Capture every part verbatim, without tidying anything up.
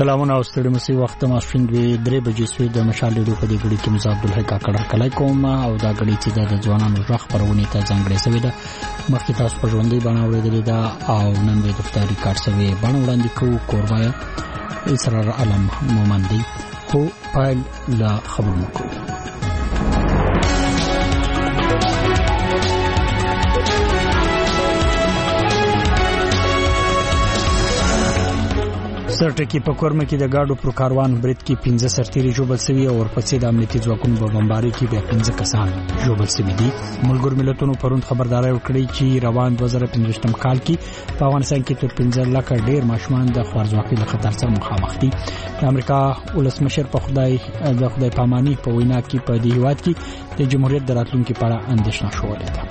سلامونه او ستړي مسي وخت ما شوندوي درې بجې سوي د مشال ډیرو په دې غړي کې مزه عبدالحق کاکړ کلای کوم او دا غړي چې د ځوانانو رخ پرونی ته ځانګړې سوي ده مخکې تاسو په ژوندۍ باندې اورېدلې ده او نن به د افطاری کارت سوي باندې وړاندې کوو کوربای اسرار علم مومندي خو پایل لا خبرونه کوو. سرټکی په کورمه کې د گاډو پر کاروان برید کې پنځه سرتیري جوړل شوی او ورپسې د امنیتي ځواکونو په بمباري کې به پنځه کسان جوړل شوی دي. ملګرو ملتونو پروند خبرداري ورکړې چې روان دوه زره پنځوستم کال کې په افغانستان کې تر پنځه لک ډیر ماشومان د خوارځواکۍ له خطر سره مخامخ دي. د امریکا ولسمشر په خدای د خدای پاماني په وینا کې په دې هیواد کې د جمهوریت د راتلونکو په اړه اندېښنه شولې ده.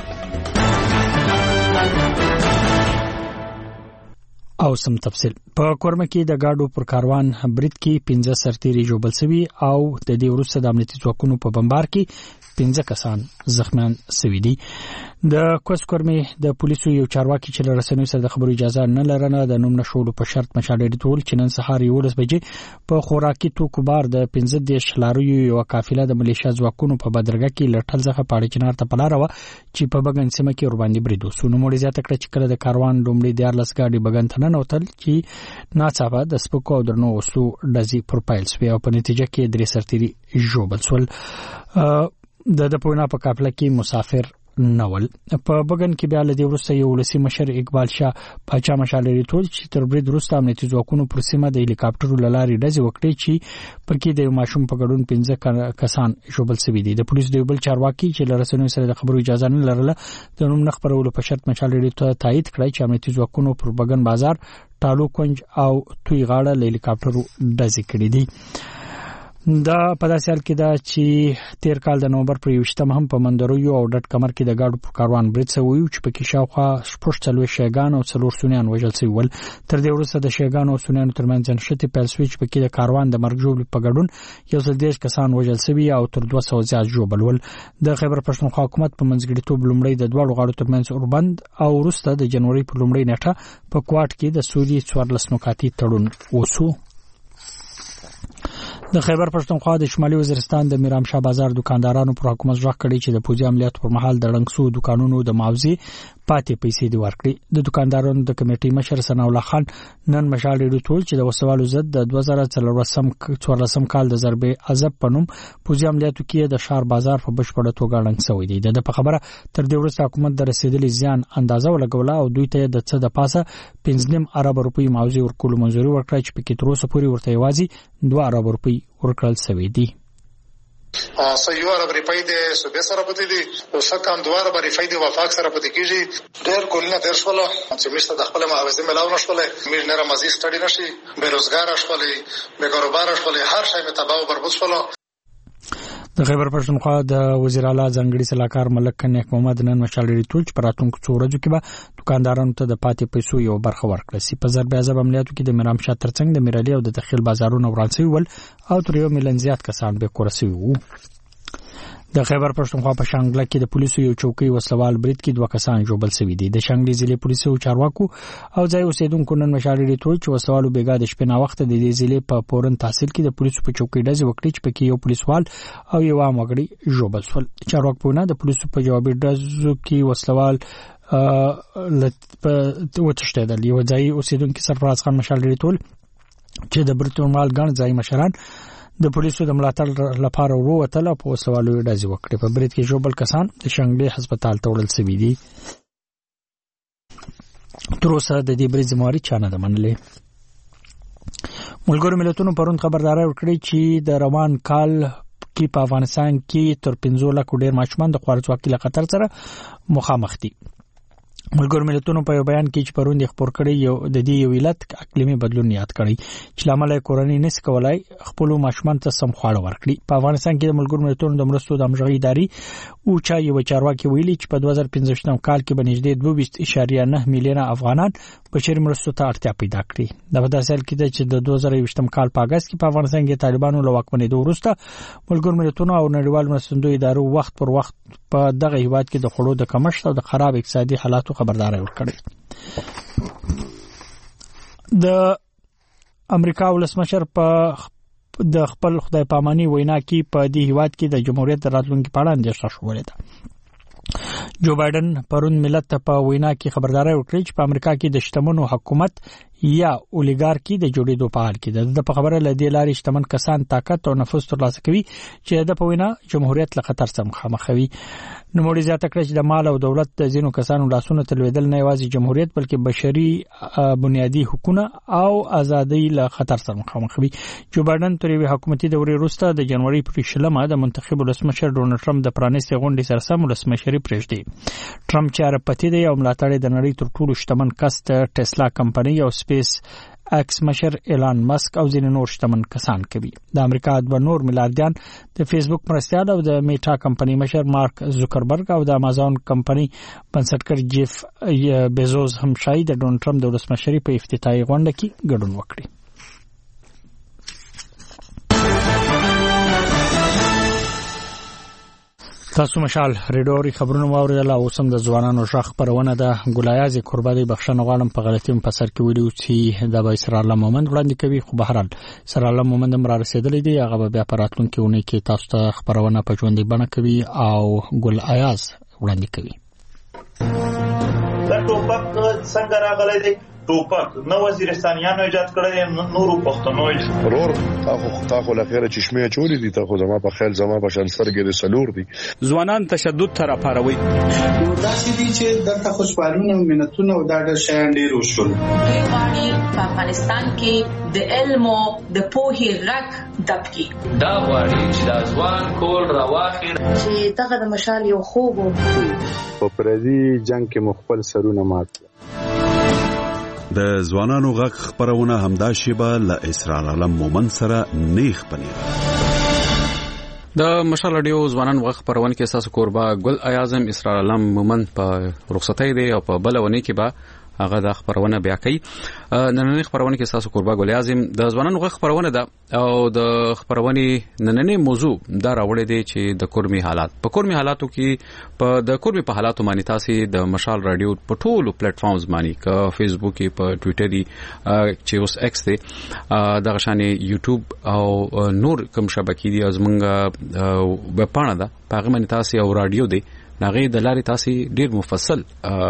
او سم تفصیل په کورمه کې د گاډو پر کاروان برید کې پنځه سرتیري جوړل شوی او د دې وروسته د امنیتي ځواکونو په بمبار کې پنځه کسان زخمیان شوي دي. د کوس کورمه د پولیسو یو چارواکي چې له رسنیو سره د خبرو اجازه نه لرنه د نوم نشولو په شرط مشالې ټول چې نن سهار یولس بجې په خوراکي توکو بار د پنځه دیش لاریو یو قافله د ملیشیا ځواکونو په بدرګه کې لټل ځخه پاړې چنار ته پلاره و چې په بغن سیمه کې ور باندې بریدو سونو مړي زیاته کړ چې کله د کاروان لومړی د لس گاډي بغن ته نه وتل چې ناڅاپه د سپکو او درنو وسو ډزي پروفایل سوي او په نتیجه کې درې سرتیري جوړل شول. د د پوینا په قافله کې مسافر نول په بغن کې بیا له دې وروسته یو ولسی مشر اقبال شاه پاچا مشالې ټول چې تر برید وروسته امنیتي ځواکونو پر سیمه د هلیکاپټرو لاري ډزې وکړې چې پکې د ماشوم په ګډون پنځه کسان جوړل شوي دي. د پولیسو د بل چارواکي چې له رسنیو سره د خبرو اجازه نه لرله د نوم نه خبرولو په شرط مشالې ته تایید کړی چې امنیتي ځواکونو پر بغن بازار ټالو کنج او توی غاړه له هلیکاپټرو ډزې کړې دي. دا په داسې حال کې دا چې تیر کال د نومبر پر یوشتم هم په مندرویو او ډټ کمر کې د گاډو پر کاروان برید شوی چې په کې شاوخوا شپږ څلور شیګان او څلور سونیان وژل شوی ول. تر دې وروسته د شیګان او سونیانو ترمنځ نشته پیل شوی چې په کې د کاروان د مرګ جوړ په ګډون یو څل دیش کسان وژل شوی او تر دوه سوه زیات جوړل ول. د خیبر پښتونخوا حکومت په منځګړیتوب لومړی د دوه غاړو ترمنځ اوربند او وروسته د جنوري په لومړی نیټه په کوټ کې د سولې څوارلس نکاتي تړون وسو. د خیبر پښتونخوا د شمالي وزیرستان د میرامشاه بازار دکاندارانو پر حکومت ځواک کړی چې د پوځي عملیاتو پر مهال د رنګسو دکانونو د معاوضې پاتې پیسې دی ورکړي. د دکاندارانو د کمیټې مشر ثنا الله خان نن مشال ډیرو ټول چې د وسوالو ضد د دوه زره څوارلسم کال د ضربې عذاب پنوم پوځي عملیاتو کې د شهر بازار په بشپړه توګه رنګ شوی دی. د په خبره تر دې وروسته حکومت د رسیدلي زیان اندازه ولګوله او دوی ته د څه د پاسه پنځه نیم ارب روپۍ معاوضې ورکول منځوري ورکړه چې په کې تر اوسه پورې ورته یوازې دوه ارب روپۍ ورکړل شوی دی. سو یو ارب روپۍ د صوبې سره پاتې دي او څه کم دوه ارب روپۍ د وفاق سره پاتې کیږي. ډېر کولونه تیر شول چې مشته د خپل معاوضې ملاو نشولې مې نه رمزي سټډي نشي بیروزګار شولې بیکاروبار شولې هر شی مې تباہ او برباد شول. د خیبر پښتونخوا د وزیر اعلی ځانګړي سلاکار ملک کنیک محمد نن مشالې ټول چې پراتونکو څو ورځو کې به دکاندارانو ته د پاتې پیسو یو برخه ورکړه. سی په ضرب عذاب عملیاتو کې د میرامشاه ترڅنګ د میرالي او د داخل بازارونو ورانسوي ول او تر یو میلیون زیات کسان به کورسوي وو. د خیبر پښتونخوا په شانګله کې د پولیسو یو چوکۍ وسلوال برید کې دوه کسان جوړل شوي دي. د شانګلې ضلع پولیسو چارواکو او ځای اوسیدونکو نن مشالې ټول چې وسوالو بیګا د شپې نا وخت د دې ضلع په پورن تحصیل کې د پولیسو په چوکۍ ډزې وکړې چې پکې یو پولیسوال او یو عام وګړي جوړل شول. چارواکو په نه د پولیسو په جوابي ډزو کې وسلوال وتښتېدل. یو ځای اوسیدونکو سرفراز خان مشالې ټول چې د برتمال ګڼ ځای مشران د پولیسو د ملاتړ لپاره وروتل او په وسوالو ډزې وکړې. په برید کې جوړل کسان د شانګلې هسپتال ته وړل شوي دي. تر اوسه د دې برید ذمہواري چا نه ده منلې. ملګرو ملتونو پروند خبرداري ورکړې چې د روان کال کې په افغانستان کې تر پنځه لک ډیر ماشومان د خوارځواکۍ له خطر سره مخامخ دي. ملګرو ملتونو په یو بیان کې چې پروند خبر کړی یو د دې یو علت اقلیمي بدلون یاد کړی چې لامل کورنۍ نس کولای خپل ماشومان ته سم خواړه ورکړي. په افغانستان کې د ملګرو ملتونو د مرستو د همغږي ادارې او چا یو چارواکي ویلي چې په دوه زره پنځوستم کال کې به نږدې دوه ویشت اعشاریه نه میلیونه افغانان بشري مرستو ته اړتیا پیدا کړي. دا په داسې حال کې چې د دوه زره یوویشتم کال په اگست کې په افغانستان کې طالبانو له واکمنۍ وروسته ملګرو ملتونو او نړیوال مرستندوی ادارو وخت پر وخت په دغه هیواد کې د خړو د کمښت او د خراب اقتصادي حالاتو خبرداري ورکړي. د امریکا ولسمشر په د خپل خدای پاماني وینا کې په دې هیواد کې د جمهوریت راتلونکي په اړه اندېښنه شولې ده. جو بایدن پرون ملت ته په وینا کې خبرداري ورکړه چې په امریکا کې د شتمنو حکومت یا اولیګارکی د جوړېدو په حال کې ده. د په خبره لدی لاري شتمن کسان طاقت او نفوذ ترلاسه کوي چې د په وینا جمهوریت له خطر سره مخامخ وي. نو موري زیاته کړه چې د مال او دولت د زینو کسانو لاسونه تلویدل نه یوازې جمهوریت بلکې بشري بنیادی حقوقونه او ازادي له خطر سره مخامخ وي. جو بایدن تر یو حکومتي دورې وروسته د جنوري پر شلمه د منتخب ولسمشر ډونالد ټرمپ د پرانیستي غونډې سره سم ولسمشري پرېږدي. ټرمپ چې ارپتی دی او ملاتړ د نړۍ تر ټولو شتمن کس ټسلا کمپنۍ او سپیس ایکس مشر ایلان مسک او ځینې نور شتمن کسان کوي. د امریکا د نور ملیاردیان د فیسبوک مرستیال او د میټا کمپنۍ مشر مارک زوکربرګ او د امازون کمپنۍ بنسټګر جیف بیزوس هم شاهد د ډونالد ټرمپ د ولسمشري په افتتاحي غونډه کې ګډون وکړي. تاسو مشال ریډوري خبرونه واوریدل او سم د ځوانانو شخ پرونه د ګلایازي قرباني بخښنه غواړم په غلطي په سر کې ویلو چې د بایسر الله مومند وړاندې کوي خو بهرال سره الله مومند هم را رسیدلې دي هغه بیا پراتلونکي ونه کې تاسو ته خبرونه په ژوندۍ بڼه کوي او ګلایاز وړاندې کوي. دا ټوپک څنګه راغلی دی؟ ټوپک نو وزیرستانیانو ایجاد کړی نو نورو پښتنو ضرور تاسو تاسو لخيره چشمه چولې دي تاسو زما په خیال زما په شان سترګې د سلور دي ځوانان تشدد تر اپاروي نو دا چې دي چې دغه خوشحالونه او منتونه او دا د شان ډیر وشول. ایوانی په افغانستان کې د علم او د پوهې رک دبکی دا غواړي چې د ځوان کول راواخیر چې دغه د مشال یو خوب په پردي جنگ کې مخبل سرونه مات. د ځوانانو غږ خبرونه همدا شیبه له اسرار عالم مومن سره نیخ پنیر. د مشال رادیو ځوانانو غږ خبرونه کې اساس کوربا ګل اعظم اسرار عالم مومن په رخصتۍ دی او په بلونه کې به هغه د خبرونه بیا کوي. نننې خبرونه کې اساس کوربا ګل اعظم د ځوانانو غږ خبرونه ده او د خبرونه نننې موضوع دا راوړی دی چې د کورمي حالات په کورمي حالاتو کې په د کورمي په حالاتو باندې تاسو د مشال رادیو په ټولو پلیټ فارمز باندې ک فیسبوک کې په ټوئیټر چې اوس ایکس دی د غشانې یوټیوب او نور کوم شبکې دي ازمنګ په پاڼه ده په هغه باندې تاسو او رادیو دی ناغې د لارې تاسو ډیر مفصل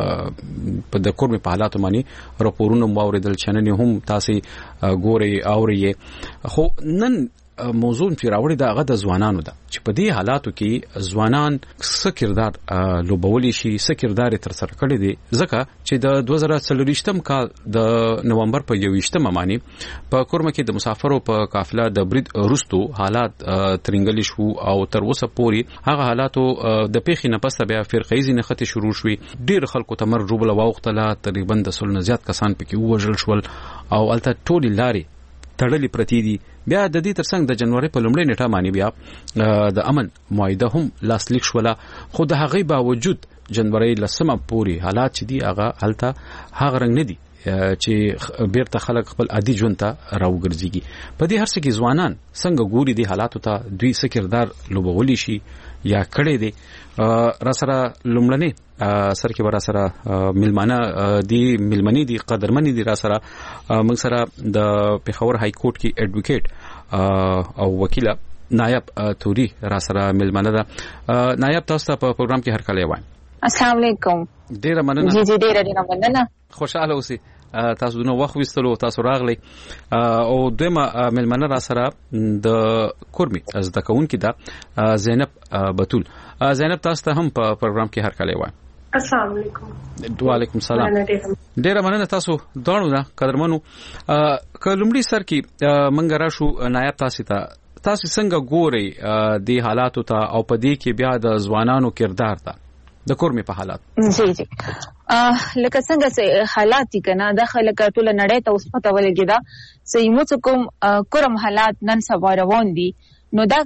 په د کورمي په حالاتو باندې راپورونه موریدل چنن هم تاسو ګوري اوري خو نن موضوع چې راوړی دا هغه د ځوانانو ده چې په دې حالاتو کې ځوانان څه کردار لوبولی شي څه کردار تر سره کړی دي ځکه چې د دوه زره څلورویشتم کال د نومبر په یوویشتم باندې په کورمه کې د مسافرو په قافله د برید روستو حالات ترنګلی شو او تر اوسه پورې هغه حالاتو د پیښې نه پسته بیا فرقېزي نخته شروع شوې ډیر خلکو تمر جوړه واوختله تقریبا د سل نه زیات کسان پکې وژل شول او الته ټولي لاري تړلې پرتی دي. بیا د دې ترڅنګ د جنوري په لومړۍ نیټه باندې بیا د امن معاهده هم لاسلیک شوله خو د هغې باوجود جنوري لسمه پورې حالات چې دي هغه هلته هغه رنګ نه دي چې بیرته خلک خپل عادي ژوند ته راوګرځيږي. په دې هر څه کې ځوانان څنګه ګوري دي حالاتو ته دوی څه کردار لوبولی شي یا کړي دي. را سره لومړنی سر کې ورا سره ملمانه دي ملمنې دي قدرمنې دي را سره موږ سره د پیښور های کورټ کې اډوکیټ او وکیل نایب توري را سره ملمانه ده. نایب تاسو ته په پروګرام کې هر کله وایم. السلام علیکم. ډیره مننه. جی جی ډیره ډیره مننه. خوشاله اوسئ. تاسو نو وخت وستلو تاسو راغلی او دمه ملمنه را سره د کورمي از د کون کې دا زینب بتول. زینب تاسو ته هم په پروګرام کې هر کله وایم. السلام علیکم. وعلیکم السلام. ډیره مننه تاسو داړو دا قدرمنو کلمړي سر کې منګ راشو نایب تاسو ته تاسو څنګه ګوري د حالاتو ته او په دې کې بیا د ځوانانو کردار ته د کورمي په حالات. جی جی لکه څنګه حالات دي کنه د خلک ټول نړۍ ته اوس پته ولګی دا سیمو کوم کورم حالات نن سبا روان دي نو دا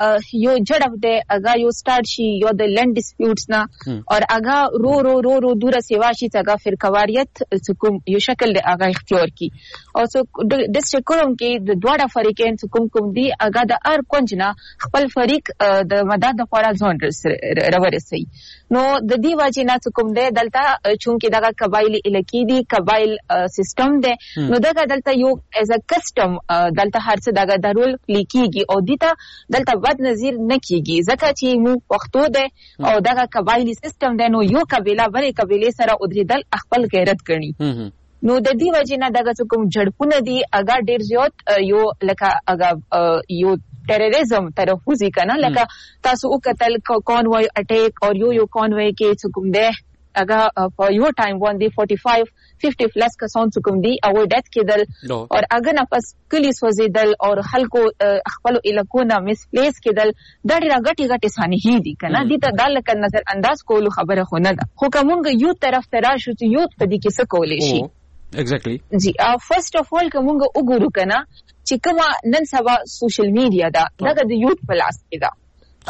یو جړب دی اگا یو سٹارټ شي یو د لند ډیسپیوټس نه اور اگا رو رو رو رو دور سیوا شي اگا فرقواریت کوم یو شکل دی اگا اختیار کی او سو د شکروم کې د دواړه فریقین کوم کوم دی اگا د ار کونجنا خپل فریق د مدد لپاره ځون راورسي نو د دې واجی نه کوم دی دلته چونکی دغه قبایلی الکی دی قبایل سیستم دی نو دغه دلته یو از ا کسٹم دلته هر څه دغه درول لیکيږي او دیتا دلته بد نظیر نه کیږي ځکه چې مو پښتو ده او دغه قبایلی سیستم ده نو یو قبیله بلې قبیله سره ودریدل خپل غیرت ګڼي نو د دې وجې نه دغه کوم جړپونه دي اگا ډیر زیات یو لکه اگا یو ټیرریزم ترفوزی کنه لکه تاسو وکتل کانوای اٹیک او یو یو کانوای کې کوم ده اگا په یو ټایم باندې forty-five fifty پلس کسان کوم دي او ډیت کېدل او اگر نه پس کلی سوزیدل او خلکو خپل الکونه مس پلیس کېدل دا ډیره غټي غټي سانحې دي کنه دي ته د لکه نظر انداز کولو خبره خو نه ده خو کومګ یو طرف ترا شو چې یو په دې کې څه کولې شي exactly جی فرست اف اول کومګ وګورو کنه چې کومه نن سبا سوشل میډیا دا دغه د یوت پلاس کې دا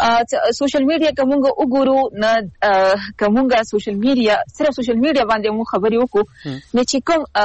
سوشل میډیا کومګ وګورو نه کومګ سوشل میډیا صرف سوشل میډیا باندې مو خبرې وکړو نه چې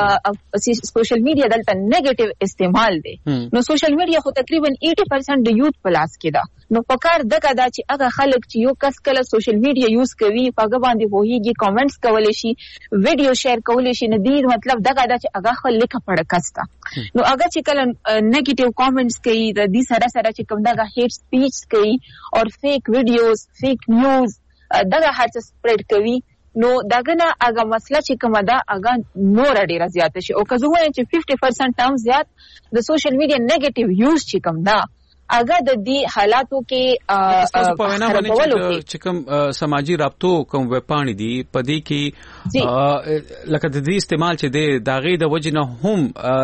کوم سوشل میډیا دلته نیگیټیو استعمال دی نو سوشل میډیا خو تقریبا eighty percent د یوت پلاس کې دا نو پکار دغه دا چې هغه خلک چې یو کس کله سوشل میډیا یوز کوي په باندې وਹੀ کمنټس کولای شي ویډیو شیر کولای شي نه دی مطلب دغه دا چې هغه خل لیکه پړه کستا نو هغه چې کله نیگیټیو کمنټس کوي د دې سره سره چې کوم دغه هیټ سپیچ کوي اور فیک ویډیوز فیک نیوز دغه هرڅ سپریډ کوي نو دغه نه هغه مسله چې کومه ده هغه نور ډیره زیاته شي او که زه وایم چې fifty percent هم زیات د سوشل میډیا نیگیټیو یوز چې کوم ده اگر د دې حالاتو کې تاسو په وینا باندې چې کوم سماجی رابطو کوم وپاڼې دي پدې کې لکه د دې استعمال چې د داغې د وجنه هم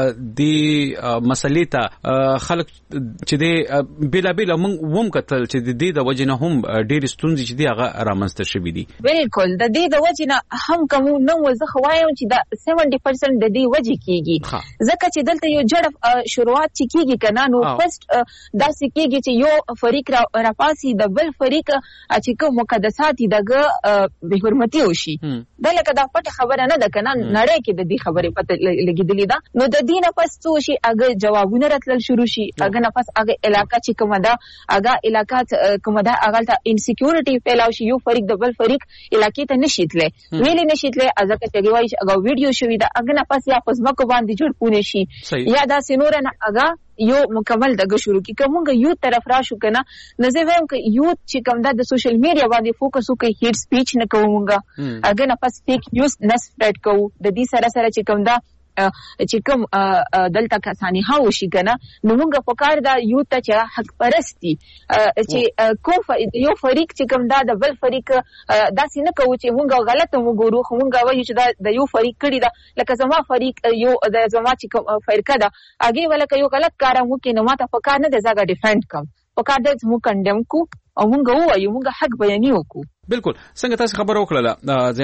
د مسلې ته خلک چې د بلا بلا هم کتل چې د دې د وجنه هم ډېر ستونزې چې دی هغه رامنځته شوې دي بالکل د دې د وجنه هم کوم نو زه خوایم چې د seventy percent د دې وجې کېږي ځکه چې دلته یو جړف شروعات چې کېږي کنه نو فرست سکیږي چې یو فریق را راپاسي د بل فریق چې کوم مقدسات دغه به حرمتي وشي دا لکه دا پټه خبره نه ده کنه نړۍ کې د دې خبرې پته لګیدلې ده نو د دې نه پس څه شي هغه جوابونه راتلل شروع شي هغه نه پس هغه علاقہ چې کومه ده هغه علاقہ کومه ده هغه ته انسیکیورټي پیلاو شي یو فریق د بل فریق علاقې ته نشیتله ویلې نشیتله ازکه چې وایي هغه ویډیو شوی ده هغه نه پس یا پس مکو باندې جوړ پونه شي یا دا سينور نه هغه یو مکمل دغه شروع کی کومګ یو طرف را شو کنه نزه وایم ک یو چې کوم د سوشل میډیا باندې فوکس وکي هیټ سپیچ نه کومګه اګه نه پس فیک نیوز نه سپریډ کوو د دې سره سره چې کوم دا چې کوم دلته کسانی هاو شي کنه نو موږ په کار دا یو ته چې حق پرستی چې کوم یو فریق چې کوم دا د بل فریق داسې نه کوي چې موږ غلطه وګورو خو موږ وایو چې دا د یو فریق کړی دا لکه زما فریق یو د زما چې فرقه ده هغه ولکه یو غلط کار مو کې نو ماته په کار نه د زګه ډیفند کوم په کار د مو کندم کو او موږ وایو موږ حق بیانې وکړو بالکل څنګه تاسو خبر وکړه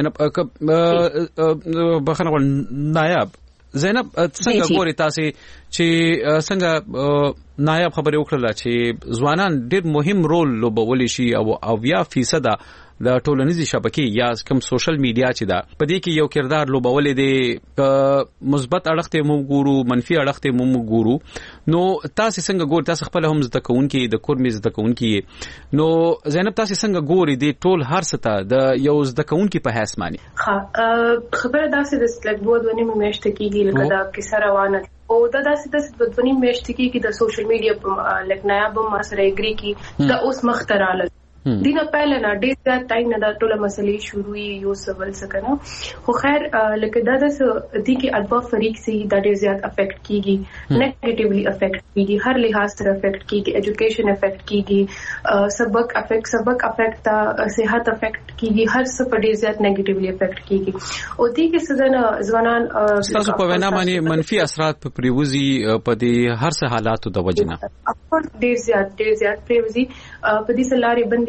زینب بخنه نایب زینب څنګه ګوري تاسو چې څنګه نایب خبرې وکړه چې ځوانان ډېر مهم رول لوبولی شي او اویا فیصد د ټولنیزي شبکې یا کوم سوشل میډیا چې دا په دې کې یو کردار لوبولې دي مثبت اړخ ته موږ ګورو منفي اړخ ته موږ ګورو نو تاسو څنګه ګوري تاسو خپل هم زده کوونکي د کورمې زده کوونکي نو زینب تاسو څنګه ګوري د ټول هر څه ته د یو زده کوونکي په حیث مانی خبره داسې د سلګ بود ونی مېشت کېږي لکه دا کیسه روانه او دا داسې داسې د ونی مېشت کېږي د سوشل میډیا په لکه نایب ما سره اګری کی دا اوس مختراله دینه پهل نه ډیر ځای ټایم نه دا ټول مسلې شروعي یو سوال سکنه خو خیر لکه دا د دې کې ادبا فریق سي دا ډیر زیات افیکټ کیږي نیگیټیولی افیکټ کیږي هر لحاظ سره افیکټ کیږي ایجوکیشن افیکټ کیږي سبق افیکټ سبق افیکټ تا صحت افیکټ کیږي هر څه په ډیر زیات نیگیټیولی افیکټ کیږي او دې کې سدن ځوانان تاسو په وینا باندې منفي اثرات په پریوزي په دې هر څه حالاتو د وجنه ډیر زیات ډیر زیات پریوزي په دې سلاري بندي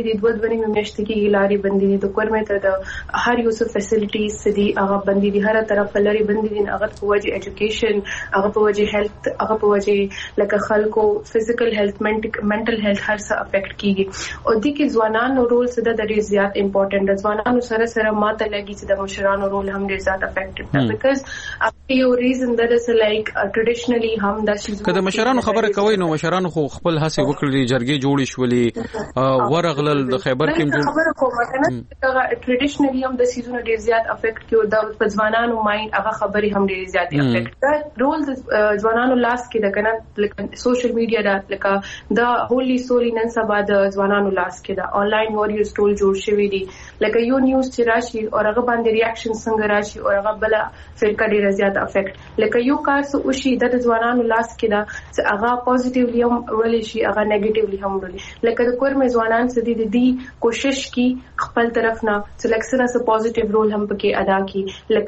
د دوه دوه نیمه میاشتې کې لارې بندې دي د کورمه ته د هر یو څه فیسیلیټیز سدي هغه بندې دي هر طرف لارې بندې دي هغه په وجه ایجوکیشن هغه په وجه هیلث هغه په وجه لکه خلکو فزیکل هیلث منټل هیلث هر څه افیکټ کیږي او د کې ځوانانو رول څه د ډیر زیات امپورټنت د ځوانانو سره سره ماته لګي چې د مشرانو رول هم ډیر زیات افیکټډ ده بیکاز یو ریزن that is like traditionally هم د شي کله مشرانو خبره کوي نو مشرانو خو خپل هڅه وکړي جرګې جوړې شولې ورغلل د خیبر کې جوړ خبره کومه کنه ټریډیشنلی هم د سیزون ډیر زیات افیکټ کیو د ځوانانو مایند هغه خبرې هم ډیر زیات افیکټ دا رول د ځوانانو لاس کې د کنه لکه سوشل میډیا دا لکه دا هولي سولي نن سبا د ځوانانو لاس کې دا آنلاین واريورز ټول جوړ شوی دي لکه یو نیوز چې راشي او هغه باندې ریاکشن څنګه راشي او هغه بل فرقه ډیر زیات افیکټ لکه یو کار څه وشي د ځوانانو لاس کې دا چې هغه پوزټیولی هم ولې شي هغه نیگیټیولی هم ولې لکه د کور مې ځوانان څه دي د دې کوشش کی خپل طرف نه چې لکه سره څه پوزټیو رول هم پکې ادا کی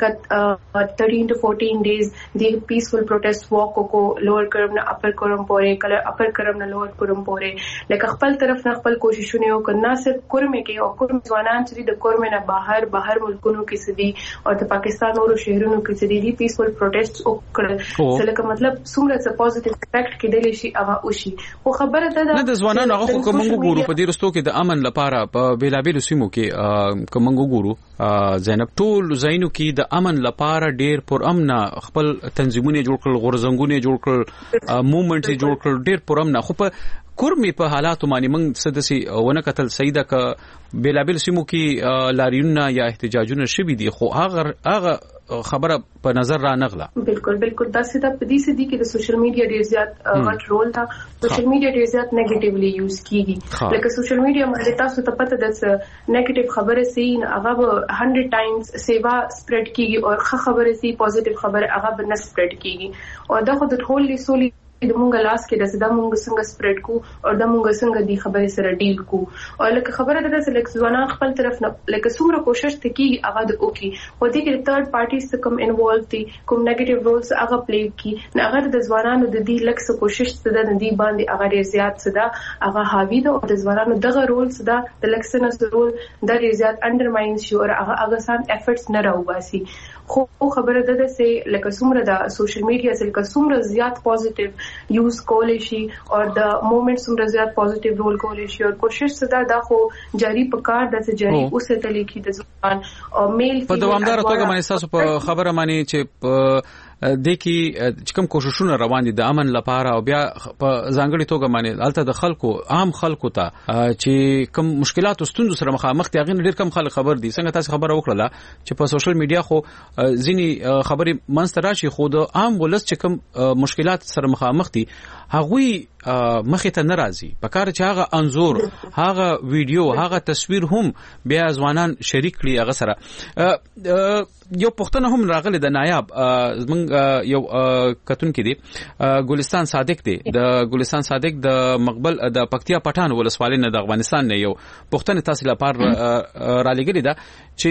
لکه thirteen to fourteen days د پیسفل پروټیسټ واک کو لوور کرم نه اپر کرم پورې کله اپر کرم نه لوور کرم پورې لکه خپل طرف نه خپل کوششونه وکړ نه صرف کور مې کې او کور ځوانان چې د کور مې نه بهر بهر ملکونو کې سدي او د پاکستان اورو شهرونو کې سدي دي پیسفل پروټیسټ وکړل چې لکه مطلب څومره څه پوزټیو افیکټ کېدلی شي هغه وشي خو خبره ده نه د ځوانانو هغه کوم ګورو په دې رستو کې د امن لپاره په بیلابیلو سیمو کې کوم ګورو زینب ټول زینو کې د امن لپاره ډیر پر امن خپل تنظیمونه جوړ کړل غورزنګونه جوړ کړل موومېنټ جوړ کړل ډیر پر امن خو په کورمي په حالاتو باندې موږ سدسي ونه قتل سیده ک بیلابیل سیمو کې لاریونه یا احتجاجونه شوي دي خو هغه هغه خبره په نظر را نغله بالکل بالکل دا سیده په دې سدي کې د سوشل میډیا ډیر زیات غټ رول دا سوشل میډیا ډیر زیات نیگیټیولی یوز کیږي لکه سوشل میډیا باندې تاسو ته پته ده چې نیگیټیو خبره سین هغه one hundred ټایمز سیوا سپریډ کیږي او ښه خبره سي پوزټیو خبره هغه به نه سپریډ کیږي او دا خو د ټول لیسولي د مونږ لاس کې د زده مونږ څنګه سپریډ کو او د مونږ څنګه دی خبره سره ډیل کو او لکه خبره ده چې لکه ځوانان خپل طرف نه لکه څومره کوشش کوي هغه د اوکي خو دې کې تھرد پارټیز څخه کوم انوالو دي کوم نیگیټیو رولز هغه پلی کی نه هغه د ځوانانو د دې لکه څه کوشش څه ده د دې باندې هغه ډیر زیات څه ده هغه حاوی ده او د ځوانانو دغه رول څه ده د لکسنس رول د ډیر زیات انډرماین شي او هغه هغه سان افورټس نه راوباسي خو خبره ده چې لکه څومره د سوشل میډیا سره لکه څومره زیات پوزټیو یوز کول شي او د مومنټ څومره زیات پوزټیو رول کول شي او کوشش صدا دا خو جاری پکار د چې جاری اوسه تلې کې د ځوان او میل په دوامدار توګه باندې تاسو په خبره مانی چې د کی کوم کوششونه روان دي د امن لپاره او بیا په ځانګړي توګه باندې الته د خلکو عام خلکو ته چې کوم مشکلات او ستونزې سره مخامخ دي هغه ډیر کم خلک خبر دي څنګه تاسو خبره وکړه چې په سوشل میډیا خو ځینی خبرې منځ راشي خو د عام ولس چې کوم مشکلات سره مخامخ دي هغوی مخې ته ناراضي په کار چې هغه انزور هغه ویډیو هغه تصویر هم بیا ځوانان شریک کړي هغه سره یو پښتنه هم راغله د نایاب زمنګ یو کتون کې دی ګلستان صادق دی د ګلستان صادق د مقبل د پکتیا پټان ولسوالۍ نه د افغانستان نه یو پښتنه تاسو لپاره را لګیلی دا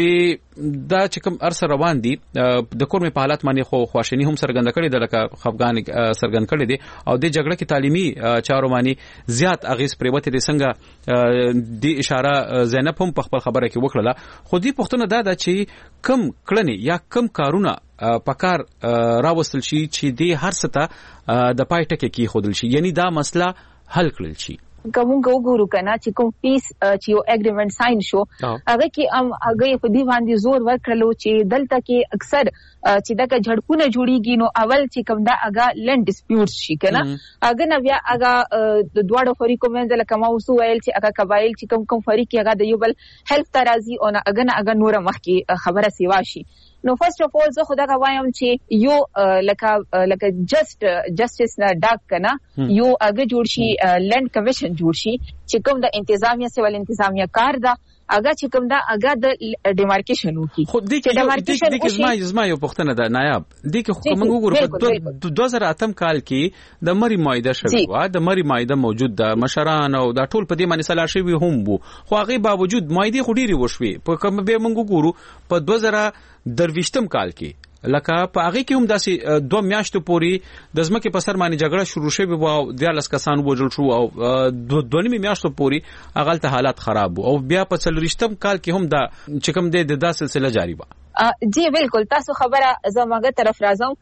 چې دا چې کوم ارس روان دي د کورمه په حالت باندې خو خواشنی هم سرګند کړي د لکه خفغان سرګند کړي دي او د جګړه کې تعلیمي چارو باندې زیات اغیز پریوته دي څنګه د اشاره زینب هم په خپل خبره کې وکړه خو دې پښتنه دا د چې کم کړنی یا کم کارونه پکار راوستل شي چې د هر څه د پای ټکي کې خودل شي یعنی دا مسله حل کړل شي کوم ګورو کنه چې کوم پیس چې یو اګریمنت ساين شو هغه کې ام هغه په دی باندې زور ورکړلو چې دلته کې اکثر چې دغه جھړکونه جوړیږي نو اول چې کوم دا هغه لند ډیسپیوټ شي کنه هغه نو بیا هغه د دواړو فریقو منځ لکه ما وسو ویل چې هغه قبایل چې کوم کوم فریق هغه د یو بل هیلپ ترازی او هغه نه هغه نور مخ کې خبره سیوا شي نو فرست اف اول زه خدا غوایم چې یو لکه لکه جست جسټس نه ډاک کنه یو هغه جوړ شي لند کمیشن جوړ شي چې کوم د انتظامیه سیول انتظامیه کار ده هغه چې کوم دا هغه د ډیمارکیشن وکي خو د ډیمارکیشن د زما زما یو پښتنه ده نایاب د کې خو موږ وګورو په دوه زره اته کال کې د مری مایده شوی و د مری مایده موجود ده مشران او دا ټول په دې باندې سلا شوی هم وو خو هغه باوجود مایده خو ډیری وشوي په کوم به موږ وګورو په دوه زره درويشتم کال کې لکه په هغه کې هم داسې دوه میاشتو پورې د ځمکې په سر باندې جګړه شروع شوه او د لاس کسان وژل شو او دوه نیمه میاشتو پورې هغه ته حالات خراب او بیا په څلورشتم کال کې هم دا چې کوم د دا سلسله جاری و. جی بالکل تاسو خبره زموږه طرف راځم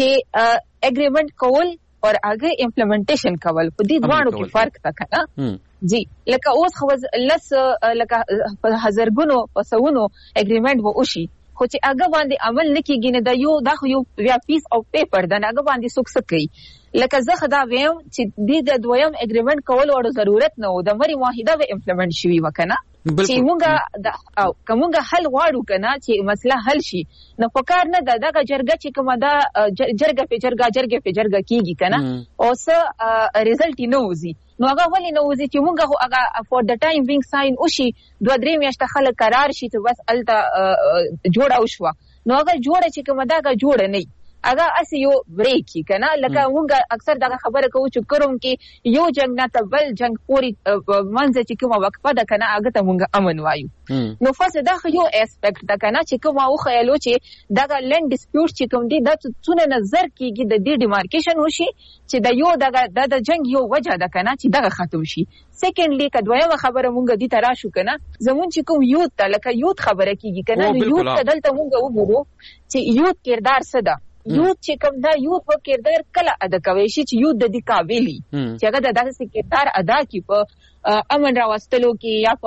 چې اګریمنت کول او هغه امپلیمنټیشن کول په دې دوه کې فرق تا کنه. جی لکه اوس خو لس لکه هزارګونو پسونو اګریمنت وو شي خو چې هغه باندې عمل نکېږي نه دا یو دا خو یو بیا پیس او پیپر دا هغه باندې څوک څه کوي. لکه زه خدا ویم چې دې د دویم اګریمنت کول وړو ضرورت نه و د مری واحده و امپلیمنٹ شوی وکنه چې مونږه د او کومه حل واړو کنه چې مسله حل شي نو فکر نه دغه جرګه چې کومه دا جرګه په جرګه جرګه په جرګه کیږي کنه او څه ریزلټ نه وځي نو هغه ولې نه وځي چې مونږه هغه فور د ټایم بینګ ساين وشي دوه درې میاشتې خلک قرار شي ته بس الته جوړه وشو نو هغه جوړه چې کومه دا جوړه نه اګه اسی یو بریک کنه لکه مونږه اکثر دا خبره کوو چې کوم کې یو جنگ نه تبل جنگ پوری منځ چې کومه وقفه ده کنه هغه ته مونږه امن وایو نو فاصله دا یو اسپیکټ ده کنه چې کومه او خیالو چې دا لند ډیسپیوټ چې کوم دي دا څونه نظر کیږي د دې ډیمارکیشن وشي چې دا یو دا د جنگ یو وجه ده کنه چې دا ختم شي. سیکنډلی کډوایو خبره مونږه دي ترا شو کنه زمون چې کوم یوت ته لکه یوت خبره کیږي کنه نو یوت ته دلته مونږه وګورو چې یوت کردار څه ده یوت چې کوم دا یوت په کردار کله ادا کوي شي چې یوت د دې قابلیت چې هغه د داسې کردار ادا کی په امن راوستلو کې یا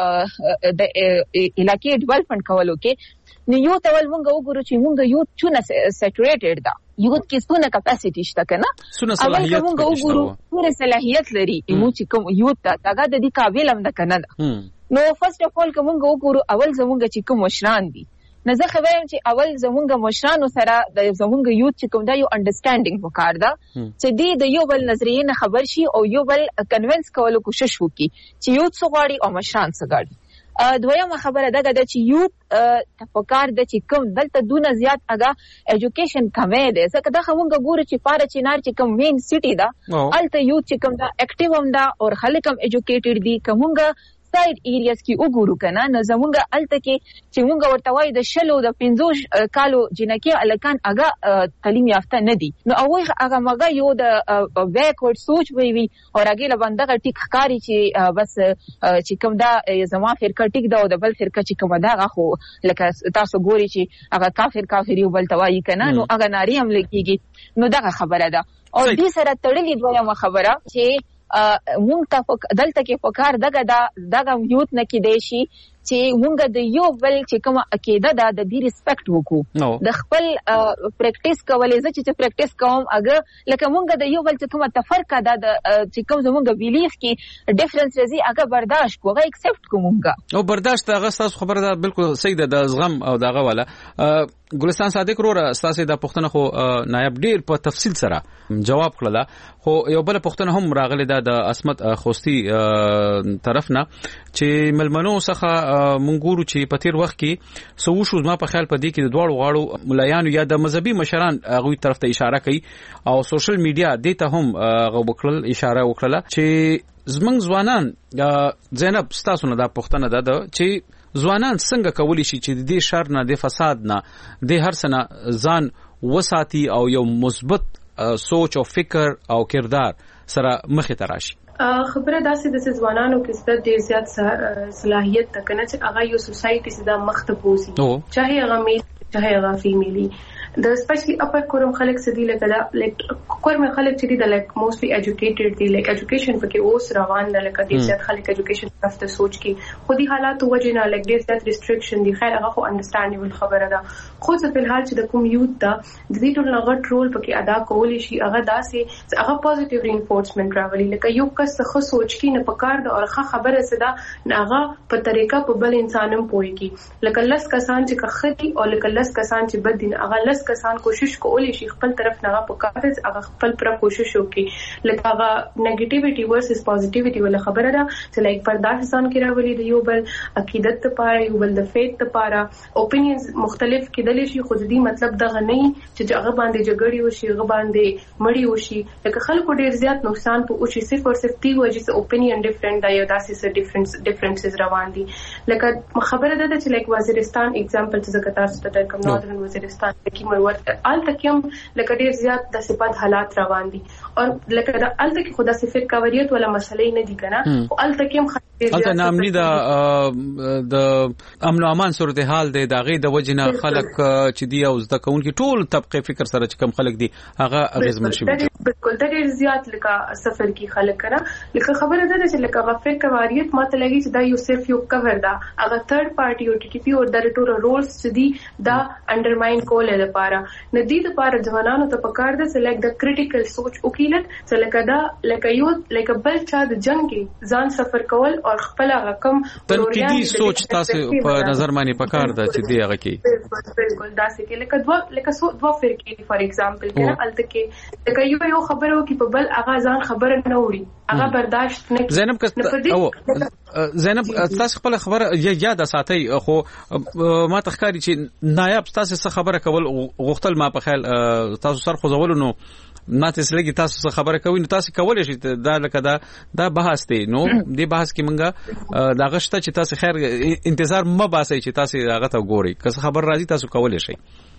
په د علاقې ډیولپمنٹ کولو کې نو یوت اول مونږ وګورو چې مونږ یوت چونه سیچوریټډ ده یوت کې څونه کپاسټی شته کنه څونه صلاحیت مونږ وګورو څونه صلاحیت لري مو چې کوم یوت ته هغه د دې قابل هم ده کنه نو فرست اف اول کوم وګورو اول زمونږ چې کوم مشران دي نو زه خو وایم چې اول زمونږ مشرانو سره د زمونږ یوت چې کوم دا یو انډرستانډینګ وکړ دا چې دې د یو بل نظریه نه خبر شي او یو بل کنوینس کولو کوشش وکړي چې یوت څه غواړي او مشران څه غواړي. دویمه خبره دا ده چې یوت فکر د چې کوم دلته دونه زیات هغه ایجوکیشن کمې ده ځکه دا خمونږ ګورو چې پاره چینار چې کوم مین سټي ده الته یوت چې کوم دا اکټیو هم ده او خلک هم ایجوکیټډ دي کومګه ساید ایریاز کې وګورو کنه نو زمونږ الته کې چې مونږ ورته وای د شلو د پنځوش کالو جنکی الکان هغه تعلیم یافته نه دي نو هغه هغه مګه یو د بیکورډ سوچ وی وی او هغه لبندغه ټیک ښکاری چې بس چې کوم دا زما فرقه ټیک دا او د بل فرقه چې کوم دا خو لکه تاسو ګوري چې هغه کافر کافر یو بل توای کنه نو هغه ناری هم لکېږي نو دا خبره ده او دې سره تړلې دویمه خبره چې مونږ ته دلته کې فکر دغه دا دغه یوت نه کې دی شي چې مونږ د یو بل چې کوم عقیده ده د دې ریسپیکټ وکړو د خپل پریکټیس کولای زه چې پریکټیس کوم اگر لکه مونږ د یو بل چې کومه تفرقه ده چې کوم زمونږ بیلیف کې ډیفرنس راځي هغه برداشت کوو هغه ایکسپټ کوو مونږ او برداشت هغه تاسو خبره ده بالکل صحیح ده د زغم او دغه والا ګلستان صادق وروره تاسو د پښتنه خو نائب ډیر په تفصیل سره جواب کړل خو یو بل پښتنه هم راغلی ده د اسمت خوستی طرف نه چې ملمنو څخه مونږ ګورو چې په تیر وخت کې سو شو ما په خیال پدې کې د دوړو غاړو ملایانو یا د مذهبي مشران هغه طرف ته اشاره کوي او سوشل میډیا دې ته هم هغه وکړل اشاره وکړه چې زمنګ ځوانان زینب ستاسو نه د پښتنه ده چې ځوانان څنګه کولی شي چې د دې شر نه د فساد نه د هر سنه ځان وساتي او یو مثبت سوچ او فکر او کردار سره مخې ته راشي. خبره داسې د ځوانانو کې ست ډیر زیات صلاحیت تکنه چې هغه یو سوسایټي سره مخته پوسی چاهي هغه میل چاهي هغه فیمیلی د سپیشلی اپر کورم خلک سدي لکه لایک کورم خلک چې دي د لایک موستلی ایجوکیټډ دي لایک ایجوکیشن پکې اوس روان ده لکه ډیر زیات خلک ایجوکیشن طرف ته سوچ کی خودي حالات وجه نه لایک ډیر زیات ریستریکشن دي خیر هغه خو انډرستانډیبل خبره ده خو څه په حال چې د کوم یوت دا د دې ټول غټ رول پکې ادا کولی شي هغه داسې هغه پوزټیو رینفورسمنت راولي لکه یو کس څه سوچ کی نه پکار ده او ښه خبره سده هغه په طریقه په بل انسانم پويږي لکه لس کسان چې خدي او لکه لس کسان چې بد دي هغه لس کسان کوشش کولی شي خپل طرف نه پکاره هغه خپل پر کوشش وکړي لکه هغه نیگیټیویټي ورسس پوزټیویټي ولا خبره ده چې لایک پرداش ځان کې راولي د یو بل عقیدت ته پاره یو بل د فیت ته پاره اوپینینز مختلف کېدل شي خو دې مطلب دغه نه چې هغه باندې جګړې وشي هغه باندې مړی وشي لکه خلکو ډیر زیات نقصان په اوشي صرف او صرف دی وجه چې اوپینین ډیفرنٹ دی یو داسې سره ډیفرنس ډیفرنسز روان دي لکه خبره ده چې لایک وزیرستان اگزامپل چې زکه تاسو ته کوم نورن وزیرستان کې خبر ورته ال تکم لکه ډیر زیات د صفات حالات روان دي او لکه د ال تک خدا صفر کاوریت ولا مسلې نه دي کنه او ال تکم البته نامني د د امن او امان صورتحال دی داغه د وجنه خلک چې دی او زده کوونکي ټول طبقه فکر سره چې کم خلک دي هغه اغیزمن شي بالکل د ډیر زیات لکه سفر کی خلک کنه لکه خبره ده چې لکه غفر کاوریت ماته لګي چې دا یو صرف یو کور دا هغه تھرد پارټي او ټي ټي پی او د ټول رولز چې دي دا انډرماین کول لپاره ندی د لپاره ځوانانو ته پکار ده چې لکه د کریټیکل سوچ وکیلت چې لکه دا لکه یو لکه بل چا د جنگ کې ځان سفر کول او خپل رقم تنقیدي سوچ تاسو په نظر باندې پکار ده چې دی هغه کې بالکل دا څه کې لکه دوا لکه سو دوا فرقې فار ایگزامپل کنه الته کې لکه یو یو خبرو کې په بل هغه ځان خبره نه وړي هغه برداشت نه زینب او زینب تاسو خپل خبره یاد ساتي خو ما تخکاری چې نایب تاسو څه خبره کول غوښتل ما په خیال تاسو سر خوځول نو ما تاسو لګي تاسو خبره کوي نو تاسو کولای شئ دا لکه دا دا بحث دی نو دې بحث کې مونږه دا غشته چې تاسو خیر انتظار م باسي چې تاسو هغه ته ګوري که خبر راځي تاسو کولای شئ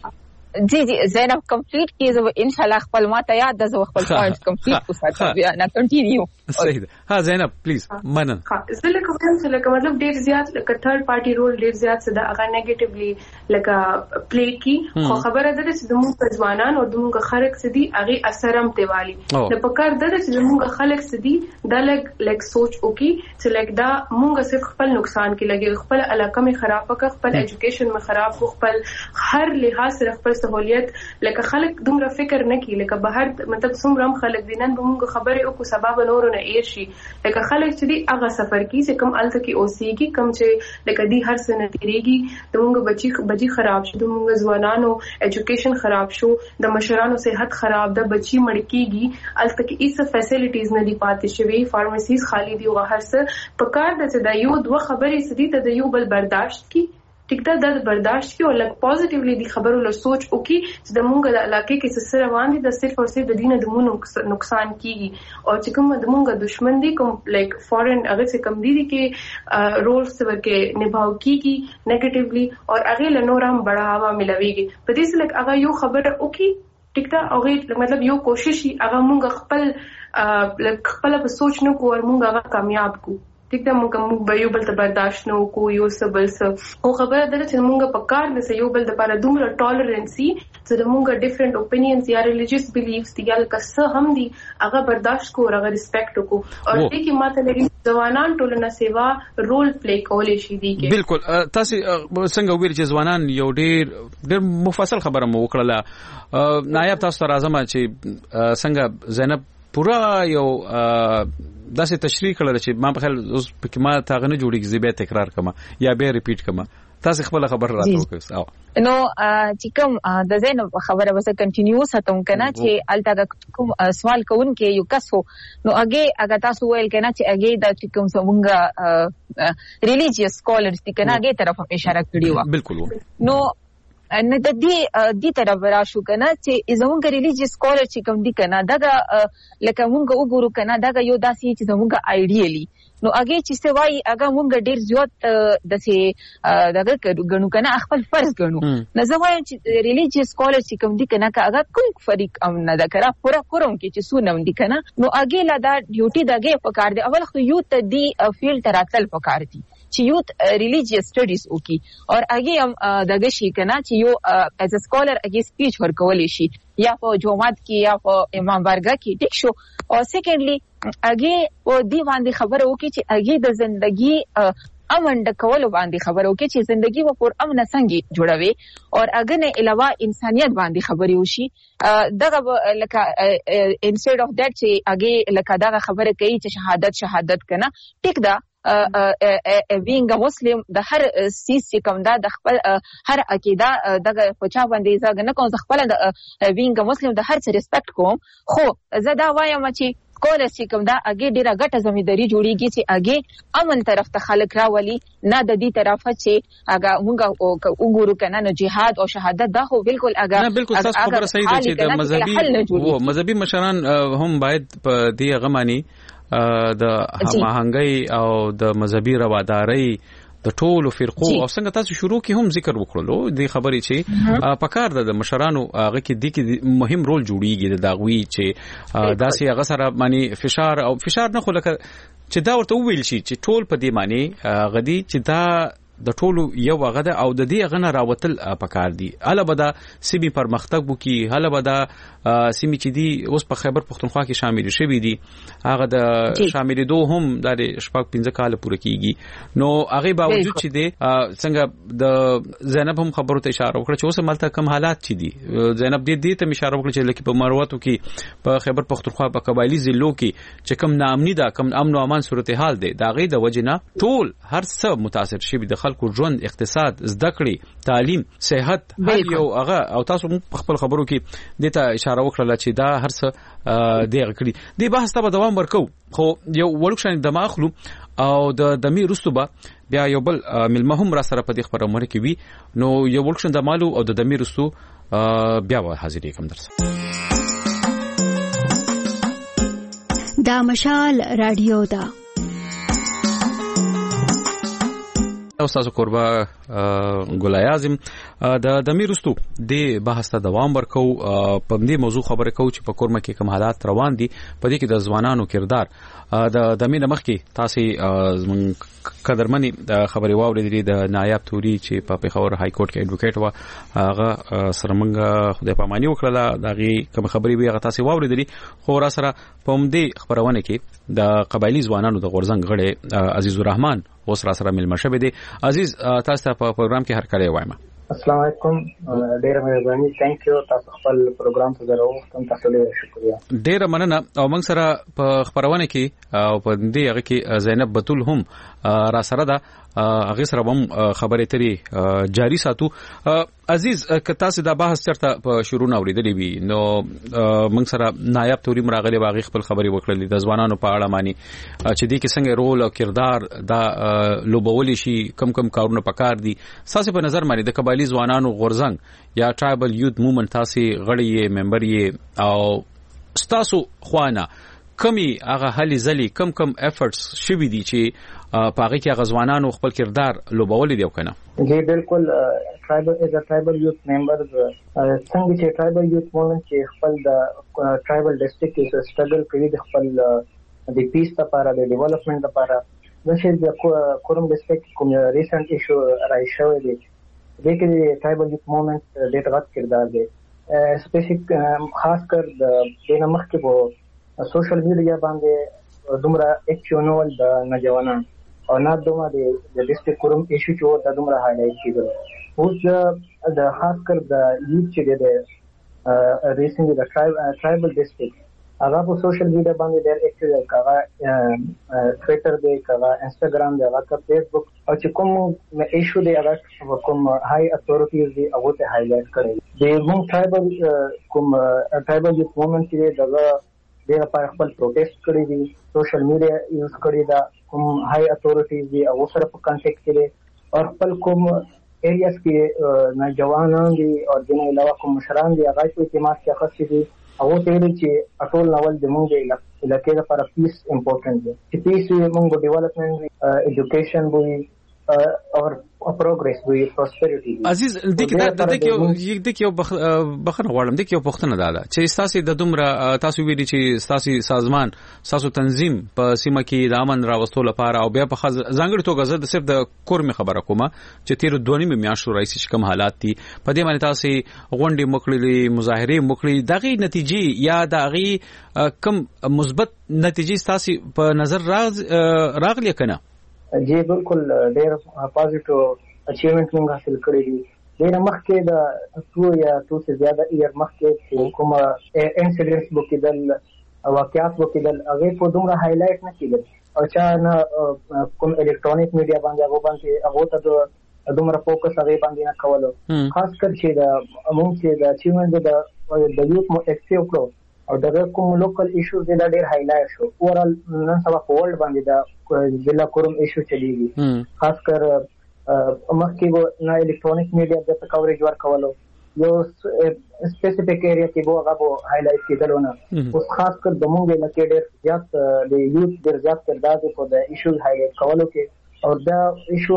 جی جی زینب کمپلیټ کیږي ان شاء الله خپل ماته یاد ده زه خپل پوینټ کمپلیټ وساتم بیا نه کنټینیو صحیح ده ها زینب پلیز منن ها زه لکه وایم چې لکه مطلب ډیر زیات لکه تھرد پارټي رول ډیر زیات څه ده هغه نیگیټیولی لکه پلی کی خو خبره ده چې زموږ ځوانان او زموږ خلک څه دي هغه اثر هم دیوالي د پکار ده چې زموږ خلک څه دي دا لګ لګ سوچ وکي چې لګ دا مونږ صرف خپل نقصان کې لګي خپل علاقه می خراب وکړ خپل ایجوکیشن می خراب کو خپل هر لحاظ سره خپل سہولیت لکه خلک دومره فکر نه کوي لکه بهر مطلب څومره هم خلک دینن به موږ خبرې او کو سبب نور نه ایر شي لکه خلک چې دی هغه سفر کی چې کم الته کې اوسېږي کم چې لکه دی هر څه نه تیریږي د موږ بچي بچي خراب شي د موږ ځوانانو ایجوکیشن خراب شو د مشرانو صحت خراب د بچي مړ کیږي الته کې هیڅ فیسیلیټیز نه دی پاتې شوی فارماسیز خالی دی او هر څه په کار د چې دا یو دوه خبرې سدي ته د یو بل برداشت کی ټیک دا د برداشت کی او لک پوزټیولی دی خبرو له سوچ او کی چې د مونږ د علاقې کې څه سره باندې د صرف او صرف د دینه د مونږ نقصان کیږي او چې کوم د مونږ دشمن دی کوم لایک فورن هغه څه کم دي کې رولز ورکه نباو کیږي نیگیټیولی او هغه له نور هم بڑھاوا ملويږي په دې سره لک هغه یو خبره او کی ټیک دا هغه مطلب یو کوشش هغه مونږ خپل لک خپل په سوچ نه کو او مونږ هغه کامیاب کو ټیک دا موږ موږ به یو بل ته برداشت نه وکړو یو څه بل څه او خبره ده چې موږ په کار د یو بل لپاره دومره ټالرنسي چې د موږ ډیفرنٹ اوپینینز یا ریلیجیس بیلیفز دي یا لکه هم دي هغه برداشت کو هغه ریسپیکټ کو او دې کې ماته لري ځوانان ټولنه سیوا رول پلی کولای شي دي کې بالکل تاسو څنګه ویل چې ځوانان یو ډیر ډیر مفصل خبره مو وکړه نایب تاسو ته راځم چې څنګه زینب پورا یو داسې تشریح کړل چې ما په خیال اوس پکې ما تاغه نه جوړیږي زی به تکرار کما یا به ریپیټ کما تاسو خپل خبر راته وکړئ او نو چې کوم د زینب خبره وسه کنټینیو ساتم کنه چې الته کوم سوال کوون کې یو کس نو اگے اگر تاسو ویل کنه چې اگے د کوم څنګه ریلیجیس سکولرز دي کنه اگے طرف اشاره کړی و بالکل نو نه د دې د طرف راشو کنه چې زموږ ریلیجیس سکولر چې کوم دي کنه دا لکه موږ وګورو کنه دا یو داسې چې زموږ آیډیالي نو هغه چې څه وایي هغه موږ ډیر زیات دسه دغه غنو کنه خپل فرض غنو نه زه وایم چې ریلیجیس سکولر چې کوم دي کنه هغه کوم فریق ام نه دا کرا پورا کوم کې چې سونم دي کنه نو هغه لا دا ډیوټي دغه پکار دی اول خو یو ته دی فیلډ تراتل پکار دی چې یو ریلیجیس سټډیز وکي او هغه هم دغه شي کنه چې یو از ا سکولر هغه سپیچ ورکول شي یا په جمعات کې یا په امام بارګه کې ټیک شو او سیکنډلی هغه او دی باندې خبره وکي چې هغه د ژوندۍ امن د کول باندې خبره وکي چې ژوندۍ و پر امن څنګه جوړوي او هغه نه علاوه انسانيت باندې خبرې وشي دغه لکه انسټډ اف دیٹ چې هغه لکه دغه خبره کوي چې شهادت شهادت کنه ټیک دا being a Muslim د هر سیس کوم دا د خپل هر عقیده دغه پچا باندې ځګ نه کوم خپل د being a Muslim د هر څه ریسپیکټ کوم خو زه دا وایم چې کوله چې کوم دا اگې ډیره غټه زمینداری جوړیږي چې اگې امن طرف ته خلک راولي نه د دې طرفه چې هغه موږ وګورو کنه نو جهاد او شهادت دا خو بالکل هغه نه بالکل تاسو خبره صحیح ده چې د مذهبي او مذهبي مشران هم باید په دې غمانی د هماهنګي او د مذهبي روادارۍ د ټولو فرقو او څنګه تاسو شروع کې هم ذکر وکړلو د خبرې چې پکار د مشرانو هغه کې د کې مهم رول جوړیږي د داغوي چې داسې هغه سره معنی فشار او فشار نه خو لکه چې دا ورته ویل شي چې ټول په دې معنی غدي چې دا د ټولو یو غده او د دې غنه راوتل پکار دي اله بدا سیمه پرمختګ وکي هله بدا سیمه چې دي اوس په خیبر پختونخوا کې شامل شوي دي هغه د شامل دو هم د شپږ پنځه کال پوره کیږي نو هغه باوجود چې دي څنګه د زینب هم خبرو ته اشاره وکړه چې اوس ملته کم حالات چي دي زینب دې دې ته اشاره وکړه چې لکه په مروتو کې په خیبر پختونخوا په قبایلی ضلعو کې چې کم ناامني ده کم امن او امان صورتحال ده دا غي د وجنه ټول هر څه متاثر شي د خلکو ژوند اقتصاد زده کړې تعلیم صحت هر یو هغه او تاسو په خپل خبرو کې دته اشاره وکړه چې دا هر څه دی غکړي دی بحث ته دوام ورکو خو یو ورکشن د ماخلو او د دمي رستوبه بیا یو بل ملمه هم را سره په دې خبره کې وي نو یو ورکشن د مالو او د دمي رستو بیا به حاضرې کوم درس دا مشال رادیو دا استاد قربا ګل اعظم د دمیرستو د بحث ته دوام ورکو په دې موضوع خبره کو چې په کورمه کې کوم حالات روان دي په دې کې د ځوانانو کردار د دمینه مخ کې تاسو قدرمنی د خبري واورېدلې د نایب توري چې په پیښور های کورټ کې ایډوکیټ و هغه سره موږ خدای پاماني وکړه دغه کوم خبري به هغه تاسو واورېدلې خو را سره په دې خبرونه کې د قبایلی ځوانانو د غورزنګ غړي عزیز الرحمن اوس را سره مل مشه بده عزیز تاسو په پروګرام کې هر کله وایم السلام علیکم ډیره مهرباني ثانک یو تاسو خپل پروګرام ته دروښتم تاسو ډیره شکریا ډیره مننه او موږ سره په خبرونه کې او په دې هغه کې زینب بتول هم را سره ده هغه سره هم خبرې ترې جاری ساتو عزیز که تاسو دا بحث چرته په شروع نه اوریدلې وي نو موږ سره نایب توري مراغلي باغ خپل خبري وکړلې د ځوانانو په اړه مانی چې دې کې څنګه رول او کردار دا لوبول شي کم کم کارونه پکار دي تاسو په نظر مانی د قبایلی ځوانانو غورزنګ یا ټرایبل یوت موومنت تاسو غړي ممبر یې او تاسو خوانه کمی هغه هلي زلي کم کم افورټس شوي دي چې په هغه کې هغه ځوانانو خپل کردار لوبول دي او کنه جی بالکل ټرایبل از ا ټرایبل یوت ممبر څنګه چې ټرایبل یوت موومنت چې خپل د ټرایبل ډیسټریکټ کې سټرګل کوي د خپل د پیس لپاره د ډیولپمنٹ لپاره د شي د کورم ډیسټریکټ کوم ریسنت ایشو راځي دی د کې ټرایبل یوت موومنت ډېر غټ کردار دی سپیسیفیک خاص کر د دینه مخکې وو سوشل میډیا باندې دومره اکچونول د نوجوانان او نه دومره د ډیسټریکټ کوم ایشو چې د دومره هایلایټ کیږي اوس د خاص کر د یوت چې د ریسنټلی د ټرایبل ډیسټریکټ هغه په سوشل میډیا باندې ډېر اکټیو کاغه ټویټر دی کاغه انستګرام دی هغه فیسبوک او چې کوم ایشو دی هغه کوم های اتورټیز دی هغه ته هایلایټ کړي د موږ ټرایبل کوم ټرایبل یوت موومنت دی دغه د لپاره خپل پروټیسټ کړی دي سوشل میډیا یوز کړی دا کوم های اتورټیز دي او سره په کانټیکټ کې دي او خپل کوم ایریاز کې نوجوانان دي او د نه علاوه کوم مشران دي هغه په اعتماد کې اخستي دي هغه ته لري چې اټول ناول د مونږ علاقې لپاره پیس امپورټنت دی چې پیس مونږ ډیولپمنٹ ایجوکیشن وي اور پروګریس وي پروسپریټي عزیز د کې د کې د کې بخنه غواړم د کې پښتنه ده چې تاسو د دومره تاسو ویلي چې تاسو سازمان تاسو تنظیم په سیمه کې د امن راوستلو لپاره او بیا په ځانګړي توګه زه د صرف د کورمي خبره کوم چې تیر دوه مې میاشتو راځي چې کوم حالات دي په دې باندې تاسو غونډې مکړلې مظاهره مکړلې دغه نتیجې یا دغه کم مثبت نتیجې تاسو په نظر راغلي کنه جی بالکل ډېر پازیټیو اچیومنټ موږ حاصل کړی دي ډېر مخکې د ټو یا ټو څخه زیاده ایر مخکې کوم انسیډنټس وکیدل واقعات وکیدل هغه په دومره هایلایټ نه کیدل او چا نه کوم الکترونیک میډیا باندې هغه باندې هغه ته دومره فوکس هغه باندې نه کولو خاص کر چې د موږ چې د اچیومنټ د د یوت مو اکټیو کړو او دغه کوم لوکل ایشوز د ډېر هایلایټ شو اورال نن سبا په ورلد باندې د ضلع کوم ایشو چلیږي خاص کر مخکې وو نه الکترونیک میډیا د کورېج ورکولو یو سپیسیفیک ایریا کې وو هغه هایلایټ کېدلونه اوس خاص کر د مونږ علاقې ډېر زیات د یوت ډېر زیات کردار په د ایشوز هایلایټ کولو کې او دا ایشو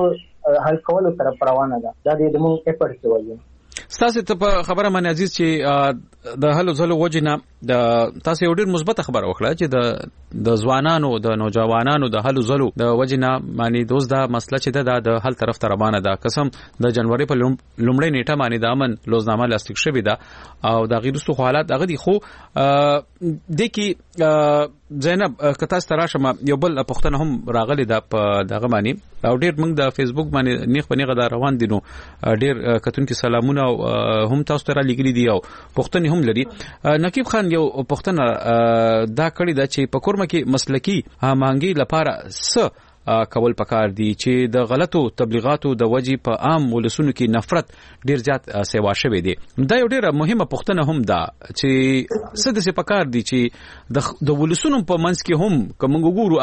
حل کولو طرف روانه ده. دا د موږ اپورټ کوي. ستاسو ته په خبره باندې عزیز چې د هلو زلو وجنه د تاسو یو ډیر مثبت خبره وکړه چې د د ځوانانو د نوجوانانو د هلو زلو د وجنه معنی دوز دا مسله چې د د هل طرف ته روانه ده. قسم د جنوري په لومړۍ نیټه باندې د امن لوزنامه لاستیک شوې ده او د غیرستو حالات هغه دي خو د کی زینب کتا ستراشم یو بل پښتنه هم راغلي ده په دغه باندې او ډیر موږ د فیسبوک باندې نیخ په نیغه دا روان دي نو ډیر کتونکو سلامونه هم تاسو ته را لګري دي او پښتني هم لري. نقیب خان یو پښتنه دا کړی دا چې په کورمه کې مسلکی مانګي لپاره س کول پکار دي چې د غلطو تبلیغاتو د وجې په عام ولسونو کې نفرت ډیر زیات سیوا شوی دی. دا یو ډیره مهمه پوښتنه هم ده چې څه د څه پکار دي چې د ولسونو په منځ کې هم کوم ګورو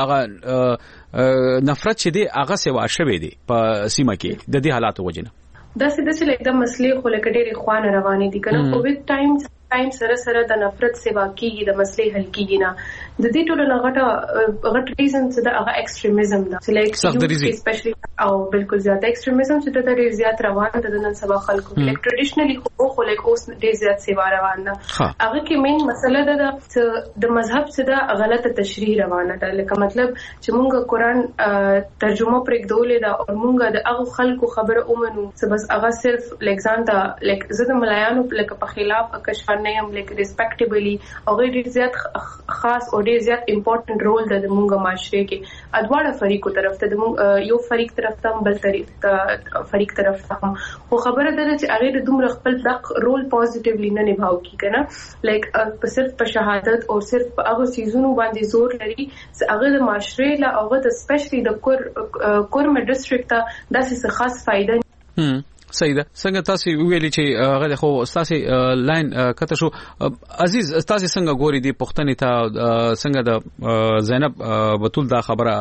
هغه نفرت چې دی هغه سیوا شوی دی په سیمه کې د دې حالاتو وجنه دا څه د څه لکه مسلې خو لکه ډېرې خوانه روانې دي کنه کووډ ټایم ټایم سره سره د نفرت سیوا کیږي د مسلې حل کیږي نه د دې ټول نه غټه غټ ریزن څه د هغه ایکستریمزم دا چې لایک اسپیشلی او بالکل زیات ایکستریمزم چې د ډېر زیات روان د نن سبا خلکو لایک ټریډیشنلی خو خو لایک اوس ډېر زیات سیوا روان ده هغه کې مین مسله ده د مذهب څخه د غلطه تشریح روانه ده لکه مطلب چې مونږ قرآن ترجمه پرې کولې ده او مونږ د هغه خلکو خبره اومنو چې بس هغه صرف لایک ځان ته لایک زه د ملایانو لکه په خلاف کشف نه یم لکه ریسپیکټیبلی او ډېر زیات خاص او ډېر زیات امپورټنت رول د مونږه معاشره کې ادواره فریقو طرف ته د یو فریق طرف ته بل طرف فریق طرف ته خو خبره ده چې هغه د دومره خپل دغ رول پوزټیولی نه نباو کی کنه لایک په صرف په شهادت او صرف په هغه سيزونو باندې زور لري چې هغه د معاشره لا هغه د سپیشلی د کور کورم ډیسټریکټ ته داسې خاص فائدہ هم سیده څنګه تاسو ویلي چې هغه خو تاسو لاین کته شو عزیز تاسو څنګه ګوري دی پښتنې ته څنګه د زینب بتول دا خبره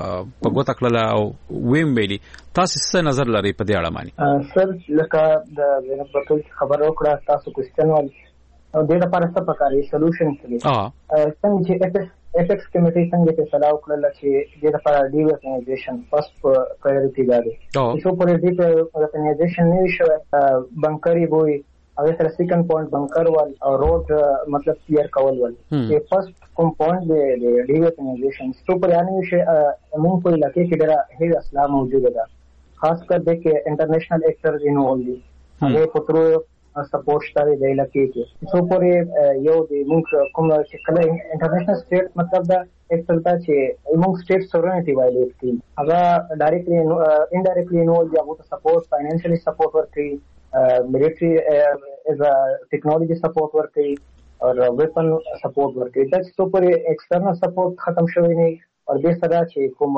په ګوته کړله او ویم ویلي تاسو څه نظر لري په دې اړه باندې سر لکه د زینب بتول خبره وکړه تاسو کوېسچن ول او د لپاره څه پکاري سولوشن کړي ا څنګه چې apex committee څنګه چې سلاو کړل چې د لپاره ډي ورکنایزیشن فرست پرایورټي ده چې په دې په ورکنایزیشن نه شو بنکري وي او سره سیکنډ پوینټ بنکر ول او روډ مطلب کلیر کول ول چې فرست کوم پوینټ د ډي ورکنایزیشن څو پر یانه شي موږ په علاقې کې ډېر هي اسلام موجود ده خاص کر د کې انټرنیشنل ایکټرز انوالو دي هغه پترو سپورټ شته د علاقې کې څو پورې یو د موږ کوم چې کله انټرنیشنل سټیټ مطلب دا ایکټر دا چې موږ سټیټ سورنټي وایلیټ کوي هغه ډایرکټلی انډایرکټلی نو یا وو سپورټ فاینانشلی سپورټ ورکړي ملټری از ا ټیکنالوژي سپورټ ورکړي او ویپن سپورټ ورکړي دا څو پورې ایکسټرنل سپورټ ختم شوی نه او د سره چې کوم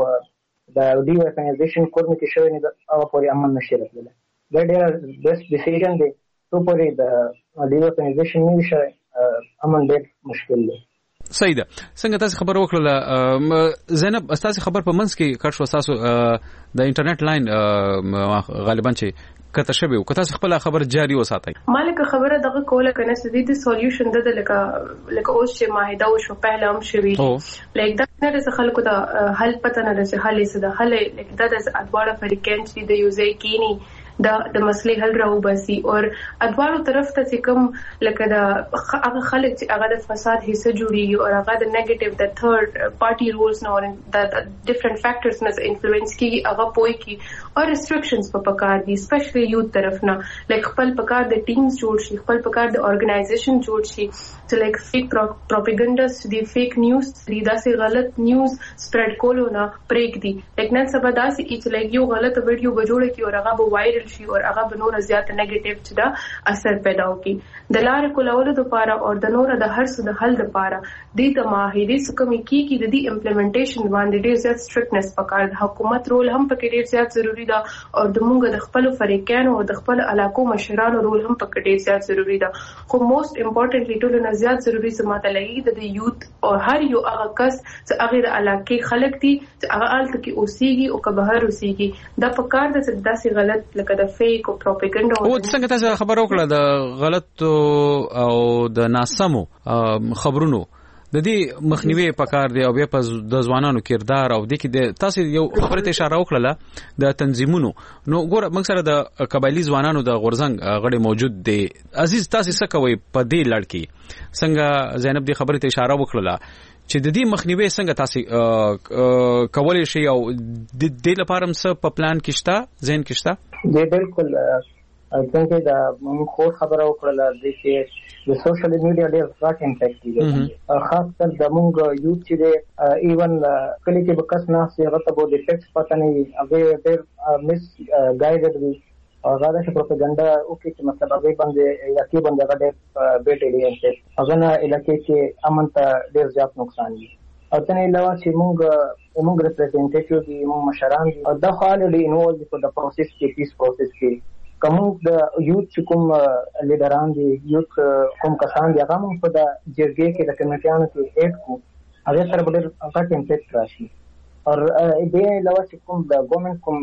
د ډي ورکنایزیشن کوم کې شوی نه او پورې عمل نشي راتللی دا ډېر بیسټ ډیسیژن دی تو پرې د ډي ورکنایزیشن نه شي عمل ډېر مشکل دی. صحیح ده څنګه تاسو خبر وکړه زینب تاسو خبر په منځ کې کړ شو تاسو د انټرنیټ لاین غالبا چې کته شوی او تاسو خپل خبر جاری وساتئ مالک خبره دغه کوله کنه چې د سولوشن د لکه لکه اوس چې ماهده او شو پهله هم شوی لکه دا نه د خلکو د حل پته نه د حل څه د حل لکه د ادواره فریکین چې د یوزي کینی دا د مسلې حل راو باسي او ادوارو طرف ته چې کوم لکه دا هغه خلک چې هغه د فساد حصہ جوړي او هغه د نیگیټیو د تھرد پارټي رولز نو د ډیفرنٹ فیکٹرز نه انفلوئنس کی هغه پوي کی او ریسټریکشنز په پکار دي سپیشلی یوث طرف نه لکه خپل پکار د ټیمز جوړ شي خپل پکار د اورګنایزیشن جوړ شي چې لکه فیک پروپاګاندا دی فیک نیوز دی داسې غلط نیوز سپریډ کولو نه پریک دي لکه نن سبا داسې چې لکه یو غلط ویډیو بجوړه کی او هغه به وایرل شي او هغه به نور زیات نیگیټیو چې دا اثر پیدا کوي د لارې کولولو لپاره او د نور د هر څه د حل لپاره د تماهیدي سکمې کې کې د دې امپلیمنټیشن باندې ډېر زیات سټریکټنس پکار د حکومت رول هم پکې ډېر زیات ضروری ده او د موږ د خپل فریقانو او د خپل علاقو مشرانو رول هم پکې ډېر زیات ضروری ده خو موست امپورټنټلی ټول نه زیات ضروری سماته لګي د یوث او هر یو هغه کس چې هغه د علاقې خلک دي چې هغه الته کې اوسېږي او که بهر اوسېږي دا پکار د داسې غلط لکه د فیک او پروپاګاندا او څنګه تاسو خبر وکړه د غلط او د ناسمو خبرونو د دې مخنیوي پکار دی او بیا په د ځوانانو کردار او د کې تاسو یو خبره ته اشاره وکړه د تنظیمونو نو ګوره موږ سره د قبایلی ځوانانو د غورزنګ غړي موجود دي. عزیز تاسو څه کوي په دې لړ کې؟ څنګه زینب دې خبره ته اشاره وکړه چې د دې مخنیوي څنګه تاسو کولای شئ او د دې لپاره څه په پلان کې شته ذهن کې شته؟ دی بالکل څنګه دا موږ خو خبره وکړه د چې د سوشل میډیا ډېر غټ امپیکټ دی خاص کر د موږ یوټ چې دی ایون کلی کې بکس نه سي غته بو د ټیکس پته نه هغه ډېر مس ګایډډ دی او هغه د پروپاګاندا او کې مطلب هغه باندې یا کې باندې هغه ډېر بیټ دی هغه نه علاقې کې امن ته ډېر زیات نقصان دي او څنګه علاوه چې موږ موږ ریپرزینټیټیو دي موږ مشران دي او دا خالي انوالو په د پروسس کې پیس پروسس کې کوم د یوت کوم لیډران دي یوت کوم کسان دي هغه موږ په د جرګې کې د کمیټیانو کې اډ کو هغه سره ډېر غټ امپیکټ راشي اور دې علاوه چې کوم د ګورنمنت کوم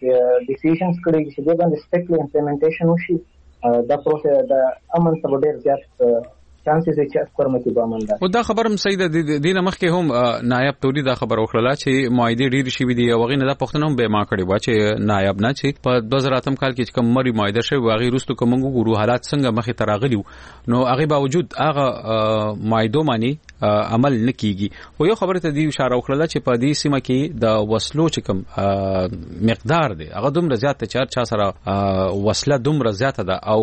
ډیسیژنز کړي چې د باندې سټریکټلی امپلیمنټیشن وشي دا پروسه د امن ته ډېر زیات چانسز چې اکورمتي بامنده. او دا خبرم صحیح ده د دې مخکې هم نایب تولید دا خبر وکړه چې معاهده ډېر شي وي او غینه دا پښتنه هم به ما کړی و چې نایب نه چې په دوه زره اتم کال کې کوم مری معاهده شوی واغی روستو کوم ګورو حالات څنګه مخې تراغلی نو هغه باوجود هغه معاهده مانی عمل نکېږي. خو یو خبره ته دی اشاره وکړه چې په دې سیمه کې د وسلو چې کوم مقدار دی هغه دومره زیات چې چا سره وسله دومره زیات ده او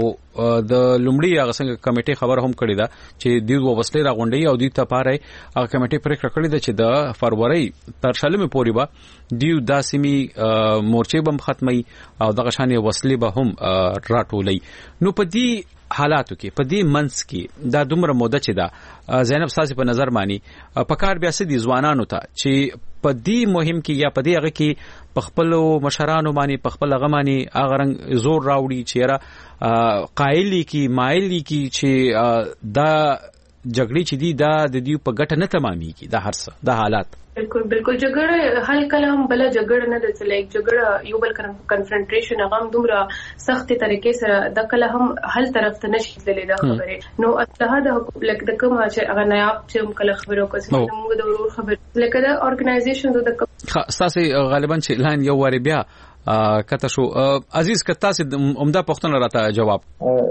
د لومړی هغه څنګه کمیټه خبر هم کړی ده چې دوی وسلې راغونډي او دوی ته پاره هغه کمیټه پریکړه کړې ده چې د فروری تر شلمه پورې به دیو داسمي مورچې بم ختمي او دغه شانې وسلې به هم راټولي. نو په دې حالاتو کې په دې منس کې دا دومره موده چې دا زینب ساسي په نظر مانی په کار بیا سدي ځوانانو ته چې په دې مهم کې یا په دې هغه کې په خپل مشرانو باندې په خپل غمانی هغه رنګ زور راوړي چې را قایلی کې مایلی کې چې دا جګړې چې دي دا د دې په ګټه نه تمامېږي دا هر څه دا حالات بالکل بالکل جګړه حل کلام بل جګړه نه ده چې لایک جګړه یو بل کنفرنټریشن هغه هم دومره سخت طریقې سره د کله هم حل طرف ته نشي تللی دا خبره نو اصله د لکه د کوم چې هغه نایاب چې کله خبرو کوي موږ د ورور خبر لکه د اورګنایزیشن د خاصه غالبا چې لاین یو وری بیا کته شو عزیز کته سي عمده پښتنه راته جواب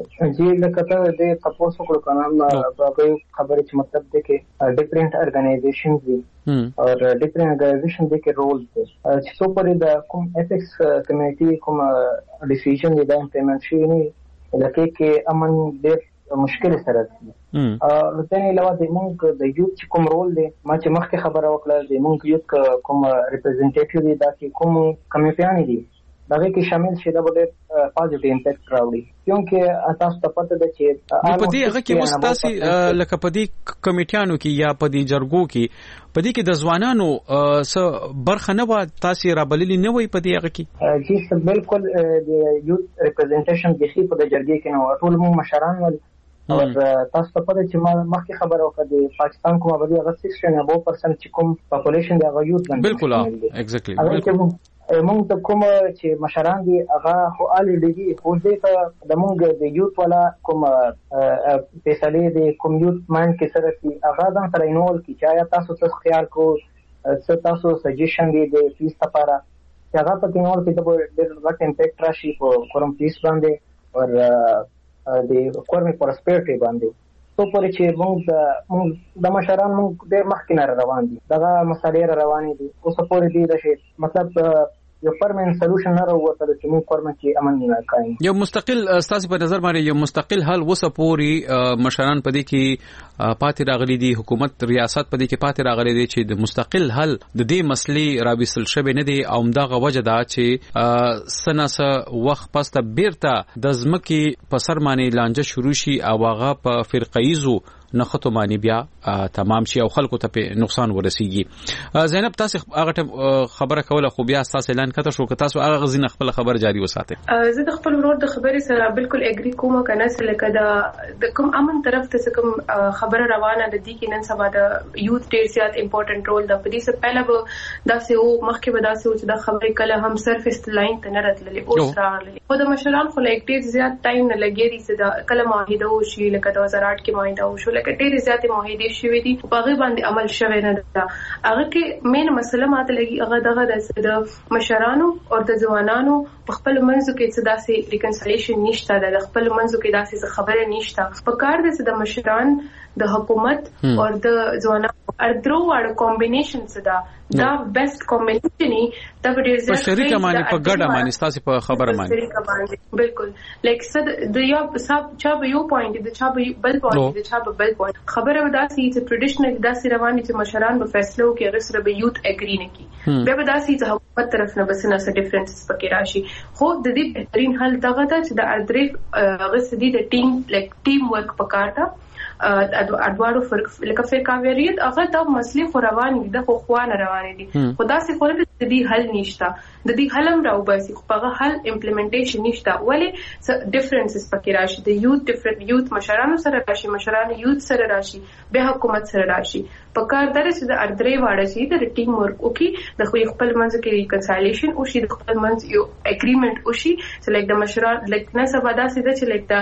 جی لکه ته د تاسو کول کنه په خبره چې مطلب دی کې ډیفرنٹ ارګنایزیشنز دي او ډیفرنٹ ارګنایزیشن دي کې رول دي چې څو پرې د کوم ایتھکس کمیټي کوم ډیسیژن دی دا امپلیمنټ شي نه لکه کې امن ډېر مشکل سره دي او ځنې علاوه د موږ د یوت کوم رول دی ما چې مخکې خبره وکړه د موږ یوت کوم ریپرزینټیټیو دی دا چې کوم کمیټیان دي دغه کې شامل شي دا ډېر پازیټیو امپیکټ راوړي کیونکه تاسو ته پته ده چې په دې هغه کې مستاسي لکه په دې کمیټیانو کې یا په دې جرګو کې په دې کې د ځوانانو څه برخه نه و تاسو را بللی نه وي په دې هغه کې جی بالکل د یوت ریپرزینټیشن د خې په د جرګې کې نو ټول مو مشران ول او تاسو ته پته چې ما مخکې خبره وکړه د پاکستان کومه بدی هغه سیکشن یا ابو پرسنټ چې کوم پاپولیشن دی هغه یوت باندې بالکل ایگزیکټلی بالکل موږ ته کوم چې مشران دي هغه خو الډی دي خو دې ته د موږ د یوت والا کوم فیصله دي کوم یوت مایند کې سره چې هغه ځان سره انول کی چې آیا تاسو څه خیال کو څه تاسو سجیشن دي د پیس لپاره چې هغه په انول کې د ډېر غټ امپیکټ راشي په کوم پیس باندې او د کورمي پرسپیرټي باندې تو پرې چې موږ د مشران موږ ډېر مخکې نه روان دي دغه مسالې روانې دي اوس پورې دي د شي مطلب یو پرمننت سولوشن نه راوته چې موږ کورمه کې امن نه قائم یو مستقل استاسي په نظر باندې یو مستقل حل وسه پوری مشران پدې کې پاتې راغلي دي حکومت ریاست پدې کې پاتې راغلي دي چې د مستقل حل د دې مسلې راويسل شوی نه دي او دغه وجه دا چې سناسه وخت پسته بیرته د ځمکې په سر باندې لانجه شروع شي او هغه په فرقایزو نخته معنی بیا تمام شي او خلکو ته نقصان ورسیږي. زینب تاسو هغه خبره کوله خو بیا تاسو اعلان کته شو که تاسو هغه غزين خپل خبر جاری وساتئ. زه د خپل ورور د خبرې سره بالکل اګری کوم کنه چې لکه دا د کوم امن طرف ته کوم خبره روانه ده دي کې نن سبا د یوت ډیر زیات امپورټنت رول ده. په دې سره پهله به دا سه او مخکې به دا سه چې دا خبرې کله هم سرفیس لاین ته نه راتللې او راغلې خو د مشران خو لکه ډیر زیات ټایم نه لګیږي چې دا کله معاهده وشي لکه د دوه هزار آټ کې معاهده وشو لکه ډېرې زیاتې معاهدې شوې دي په هغه باندې عمل شوی نه ده. هغه کې مین مسله ماته لګي هغه دغه د مشرانو او د ځوانانو په خپل منځو کې څه داسې ریکنسیلیشن نشته، د خپل منځو کې داسې خبره نشته. په کار د د مشران د حکومت او د ځوانانو اردرو واړو کمبینیشن څه ده دا بیسټ کمبینیشن دا ډېر زیات په شریکه باندې په ګډه باندې ستاسو په خبره باندې بالکل لکه څه د یو صاحب چا به یو پوینټ د چا به بل پوینټ د چا به بل پوینټ خبره وداسي چې ټریډیشنل داسې رواني چې مشران په فیصلو کې هغه سره به یوت اګری نه کی بیا به داسي چې حکومت طرف نه بس نه څه ډیفرنسز پکې راشي. خو د دې بهترین حل دغه ده چې د اردرې هغه سدي د ټیم لک ټیم ورک پکارته اډوارو فرق لکه فرقاویریت هغه د مسلې خو روان دي د خو خوانه روان دي خدا سي خو د دې حل نشته د دې حلم راو باسي خو هغه حل امپلیمنټیشن نشته ولی ډیفرنسز پکې راشي د یوت ډیفرنٹ یوت مشرانو سره راشي مشرانو یوت سره راشي به حکومت سره راشي په کار درې چې د اردرې واړه شي د ټیم ورک وکي د خپل منځ کې ریکنسایلیشن او شي د خپل منځ یو اګریمنت او شي چې لکه د مشران لکه نه سبا دا سي چې لکه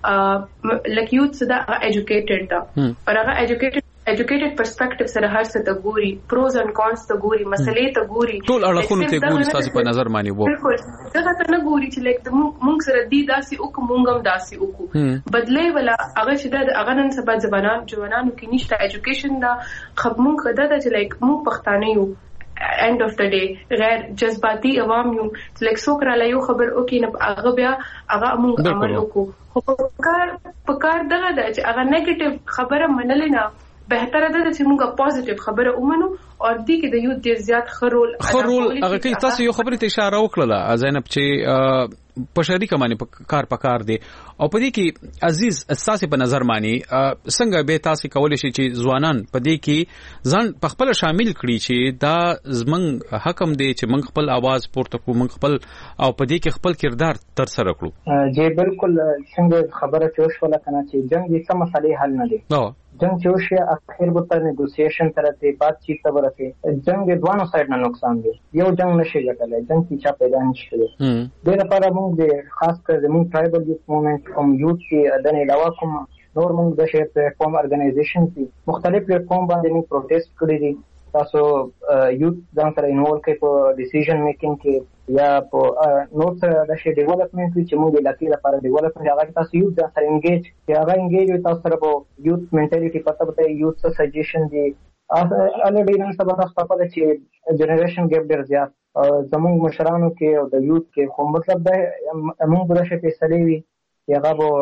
د لکه یوت صدا ایجوکیټډ دا او هغه ایجوکیټډ ایجوکیټډ پرسپیکټیو سره هر څه ته ګوري پروز اند کونز ته ګوري مسلې ته ګوري ټول اړخونه ته ګوري تاسو په نظر باندې وو بالکل دا ته نه ګوري چې لکه موږ سره دی داسي او کومګم داسي او کو بدلې ولا هغه چې دا هغه نن سبا ځوانان ځوانانو کې نشته ایجوکیشن دا خب موږ خدای دا چې لکه موږ پښتانه یو end of the day غیر جذباتي عوام یو لکه څوک را لایو خبر او کې نه هغه بیا هغه موږ عمل وکړو خو په کار په کار دغه د چې هغه نیگیټیو خبره منل نه بهتره ده چې موږ پوزټیو خبره ومنو او دې کې د یو ډیر زیات خرول خرول هغه کې تاسو یو خبره ته اشاره وکړه زینب چې په شریکه باندې په کار پکار دی او په دې کې عزیز اساسي په نظر باندې څنګه به تاسو کولای شئ چې ځوانان په دې کې ځان په خپل شامل کړي چې دا زمنګ حکم دی چې موږ خپل आवाज پورته کوو موږ خپل او په دې کې خپل کردار تر سره کړو. جی بالکل څنګه خبره چوش ولا کنه چې جنگ یې سم مسئله حل نه دی جنگ چې وشي اخر به تر نیګوسییشن تر ته بات چی ته ورته جنگ د دوانو سایډ نه نقصان دی یو جنگ نشي ګټلای جنگ چې چا پیدا نشي د لپاره موږ د خاص کر زموږ ټرایبل یوت موومېنټ کوم یوت کې د نه علاوه کوم نور موږ د شی پلیټ فارم ارګنایزیشن دي مختلف پلیټ فارم باندې موږ پروټیسټ کړی دي تاسو یوت ځان سره انوالو کوي په ډیسیژن میکینګ کې یا په نور سره د شی ډیولپمنٹ چې موږ د لکې لپاره ډیولپمنٹ هغه تاسو یوت ځان سره انګیج چې هغه انګیج تاسو سره په یوت منټالیټي پته پته یوت څه سجیشن دي الریډي نن سبا تاسو په پته چې جنریشن ګیپ ډیر زیات زموږ مشرانو کې او د یوت کې خو مطلب دا موږ د شی فیصله وی یا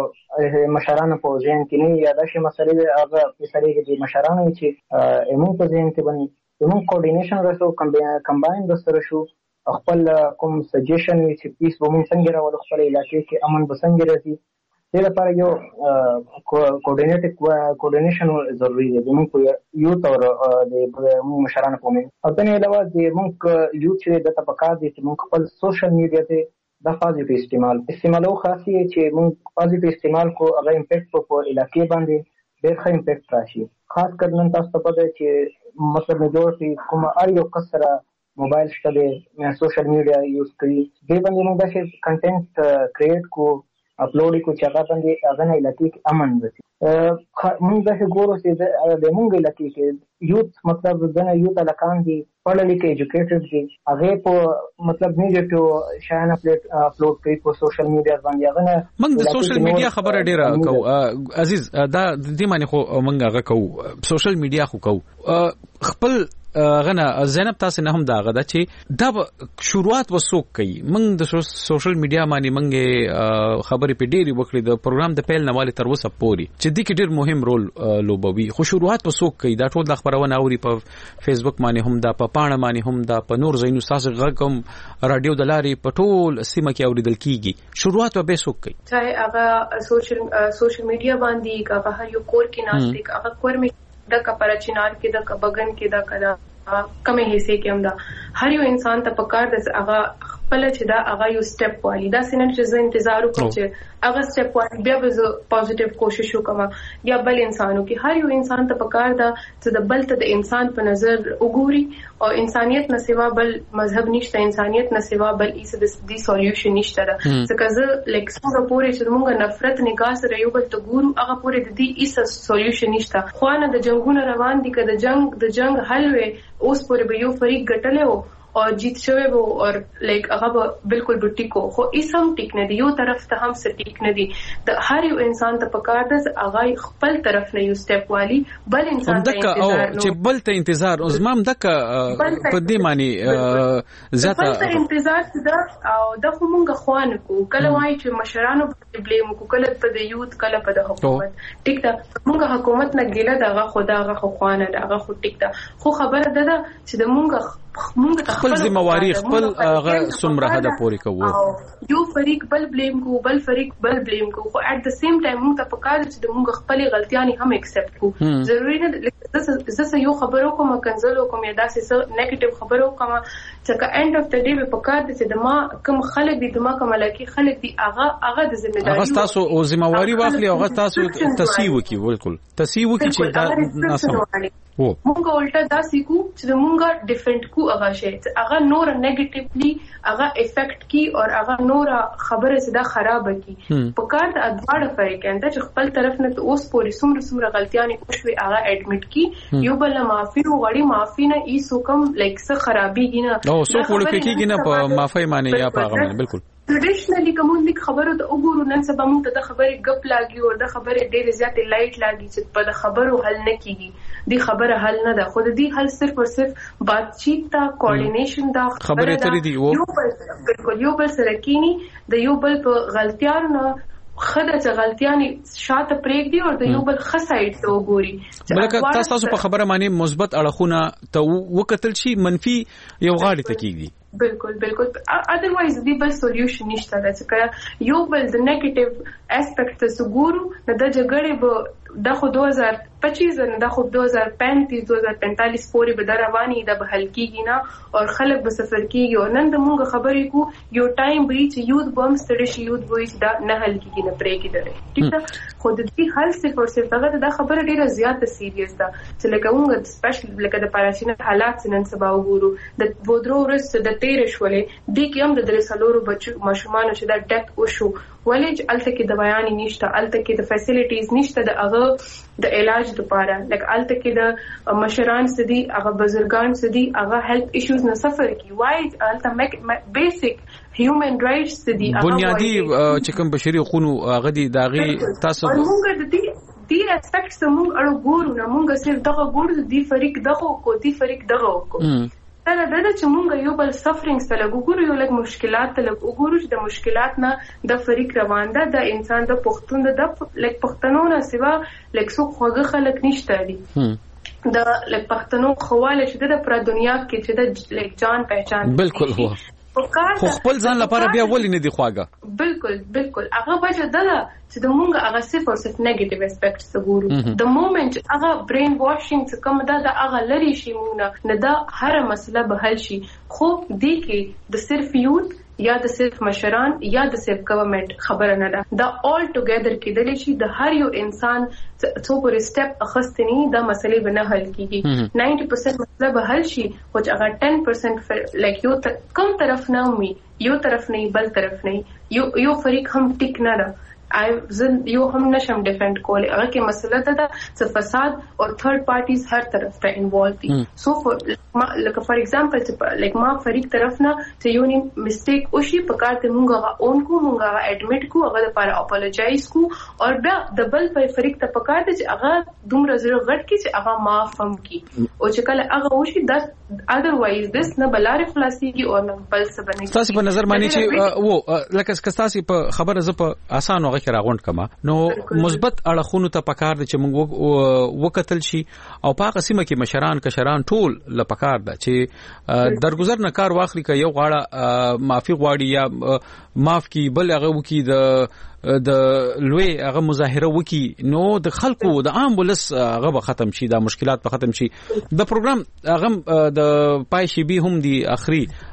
غو مشرانو په ځین کې نه یا د شی مسلې هغه فیصله کې د مشرانو چې موږ په ځین کې باندې موږ کوارډینیشن رسو کمباین د سره شو خپل کوم سجیشن وی چې پیس به موږ څنګه راوړو خپل علاقې کې امن به څنګه راځي دې لپاره یو کوارډینیټ کوارډینیشن ضروری دی موږ یوت او د مشرانو په منځ او په علاوه د موږ یوت چې د تپکا دي چې موږ خپل سوشل میډیا ته د پازیټیو استعمال استعمالو خاصي چې موږ پازیټیو استعمال کو هغه امپیکټ په علاقې باندې ډېر ښه امپیکټ راشي خاص کر نن تاسو ته پته چې مطلب میجورټي کوم اړ یو کسره موبایل شته د سوشل میډیا یوز کوي دې باندې موږ د کنټینټ کریټ کو اپلوډ کو چې هغه باندې هغه نه علاقې کې امن وي موږ د ګورو چې د موږ علاقې کې یوت مطلب د یوت علاقان دي پړل کې ایجوکیټډ دي هغه په مطلب نیگیټیو شایانه پلیټ اپلوډ کوي په سوشل میډیا باندې هغه نه موږ د سوشل میډیا خبره ډیره کوو عزیز دا د دې معنی خو موږ هغه کوو سوشل میډیا خو کوو خپل غنه زینب تاسو نه هم دا غدا چې دا شروعات وسوک کوي موږ د سوشل میډیا باندې موږ خبرې په ډیری وکړې د پروګرام د پیل نواله تر وسه پوري چې د کې ډیر مهم رول لوبوي خو شروعات وسوک کوي دا ټول د خبرونه اوري په فیسبوک باندې هم دا په پاڼه باندې هم دا په نور زینو تاسو غږم رادیو د لارې په ټول سیمه کې اوریدل کیږي شروعات به وسوک کوي چې هغه سوشل سوشل میډیا باندې هغه هر یو کور کې ناشته هغه کور می د کپره چنار کې د بغن کې د کدا کمه حصے کې هم دا هر یو انسان ته پکار د هغه خپل چې دا هغه یو سټپ والی دا سینه چې زه انتظار وکړم چې هغه سټپ والی بیا به زه پوزټیو کوشش وکم یا بل انسانو کې هر یو انسان ته پکار دا چې د بل ته د انسان په نظر وګوري او انسانيت نه سوا بل مذهب نشته انسانيت نه سوا بل هیڅ د دې سولوشن نشته ځکه زه لیک څنګه پورې چې موږ نفرت نگاه سره یو بل ته ګورو هغه پورې د دې هیڅ سولوشن نشته خو نه د جنگونو روان دي که د جنگ د جنگ حل وي اوس پورې به یو فریق ګټلې وو او جیت شوی وو او لایک هغه بالکل به ټیکو خو هیڅ هم ټیک نه دی یو طرف ته هم څه ټیک نه دی د هر یو انسان ته پکار ده هغه خپل طرف نه یو سټپ والی بل انسان ته انتظار نو چې بل ته انتظار اوس مام دک په دې معنی زیاته بل ته انتظار ده او د کومه خوان کو کله وای چې مشرانو بلیم کو کله په د یوت کله په د حکومت ټیک ده موږ حکومت نه ګیله دغه خدا هغه خوانه دغه خو ټیک ده خو خبره ده چې د موږ خپل ذمہواری خپل هغه سمره هدا پوری کوو یو فریق بل بلیم کو بل فریق بل بلیم کو خو اټ د سیم ټایم موږ ته پکاره چې د موږ خپل غلطیاں هم ایکسپټ کو ضروری نه زه یو خبرو کوم کنزل کوم یا داسې څه نیگیټیو خبرو کوم چې کا اند اف د ډے په پکاره چې د ما کوم خلک دي د ما کوم لکه خلک دي هغه هغه د ذمہداري هغه تاسو او ذمہواری واخلي هغه تاسو تصحیح وکي بالکل تصحیح وکي چې دا ناسم مونږه الټا دا سیکو چې مونږه ډیفنډ کو هغه شی هغه نور نیگیټیولی هغه افیکټ کی او هغه نور خبره زده خراب کی په کار د ادوار فرق انده چې خپل طرف نه اوس پوری سمره سمره غلطیاں کوشوي هغه اډمیټ کی یو بل معافي وغړي معافي نه ایسو کم لایک څه خرابېږي نه نو سو کوړ کېږي نه په معافي معنی یا په هغه بالکل ټریډیشنلی کوم لیک خبرو ته وګورو نن سبا موږ ته د خبرې غپ لاګي او د خبرې ډېر زیاتې لایټ لاګي چې په د خبرو حل نه کیږي دی خبره حل نه ده خو د دې حل صرف او صرف باتچیت تا کوارډینیشن دا خبره ترې دی وو بالکل یو بل سره کینی د یو بل په غلطیانو خدای چې غلطیانې شاته پرېږ دي او د یو بل خسایټ ته وګوري بلکې تاسو په خبره معنی مثبت اړخونه ته وکتل شي منفي یو غاړي ته کیږي بالکل بالکل اذروایز دی بل سولوشن نشته دا چې یو بل د نیگیټیو اسپیکټ ته وګورو نه د جګړې به د خو دو هزار پچیس نه د خو دو هزار پینتیس دو هزار پینتالیس پورې به رواني د به حل کیږي نه او خلک به سفر کیږي او نن د مونږ خبرې کو یو ټایم به چې یوت بم ستړي شي یوت وایي دا نه حل کیږي نه پرې کیږي ٹھیک ده خو د دې حل صرف او صرف هغه د خبره ډیره زیاته سیریس ده چې لکه موږ سپیشل لکه د پاراشین حالات نن سبا وګورو د ودرو ورځ د تیر شولې د کوم د درې سالورو بچو ماشومان چې دا ډیت وشو ولې الته کې دوايان نشته الته کې د فیسیلیټیز نشته د هغه د علاج لپاره لکه الته کې د مشران سدي هغه بزرګان سدي هغه هیلث ایشوز نه سفر کی وای الته بیسیک هیومن رائټس سدي بنیادی چې کوم بشري حقوقو هغه دي داغي تاسو موږ د دې دې اسپیکټس موږ اړه ګورو نه موږ صرف دغه ګورو دی فریق دغه کو دی فریق دغه کو دا دا چې مونږ یو بل سفرینګ سره وګورو یو لږ مشکلات ته وګورو چې د مشکلات نه د فریق روان ده د انسان د پښتون د لږ پښتنو نه سوا لږ څو خوږه خلک نشته دي د لږ پښتنو خواله چې د پر دنیا کې چې د لږ جان پہچان بالکل هو خو خپل ځان لپاره بیا ولې نه دی خواږه بالکل بالکل هغه وجه ده چې د مونږ هغه صفر صرف نیگیټیو اسپیکټس وګورو د مومنت هغه برین واشینګ څخه کوم دا د هغه لري شي مونږ نه دا هر مسله به حل شي خو دې کې د صرف یوت یا د صرف مشران یا د صرف گورنمنت خبره نه ده دا all together کېدل شي د هر یو انسان څو پر سټپ اخستنی دا مسلې به نه حل کیږي نائنٹی پرسنٹ مسله به حل شي او چې هغه ټین پرسنٹ لایک یو کم طرف نه وي یو طرف نه بل طرف نه یو یو فریق هم ټیک نه ده یو هم نشم ډیفنډ کول هغه کې مسله ده چې فساد او تھرد پارټیز هر طرف ته انوالو دي سو لکه فار ایگزامپل چې لایک ما فریق طرف نه چې یو نیم میسټیک او شي په کار ته مونږه اون کو مونږه اډمیټ کو هغه لپاره اپولوجایز کو او بیا د بل په فریق ته په کار ته چې هغه دومره زړه غټ کی چې هغه معاف هم کی او چې کله هغه وشي د اذروایز دس نه بلار خلاصيږي او نه بل څه بنې تاسو په نظر باندې چې وو لکه تاسو په خبره ز په اسانه کې راغونډ کما نو مثبت اړخونو ته پکار دي چې موږ وکتل شي او په قسمه کې مشران کشران ټول لپاره ده چې درگذر نه کار واخلي ک یو غاړه معافي غواړي یا معاف کی بل هغه وکي د د لوی هغه مظاهره وکي نو د خلکو د عام ولس هغه به ختم شي د مشکلات به ختم شي د پروګرام هغه د پای شي به هم دي اخري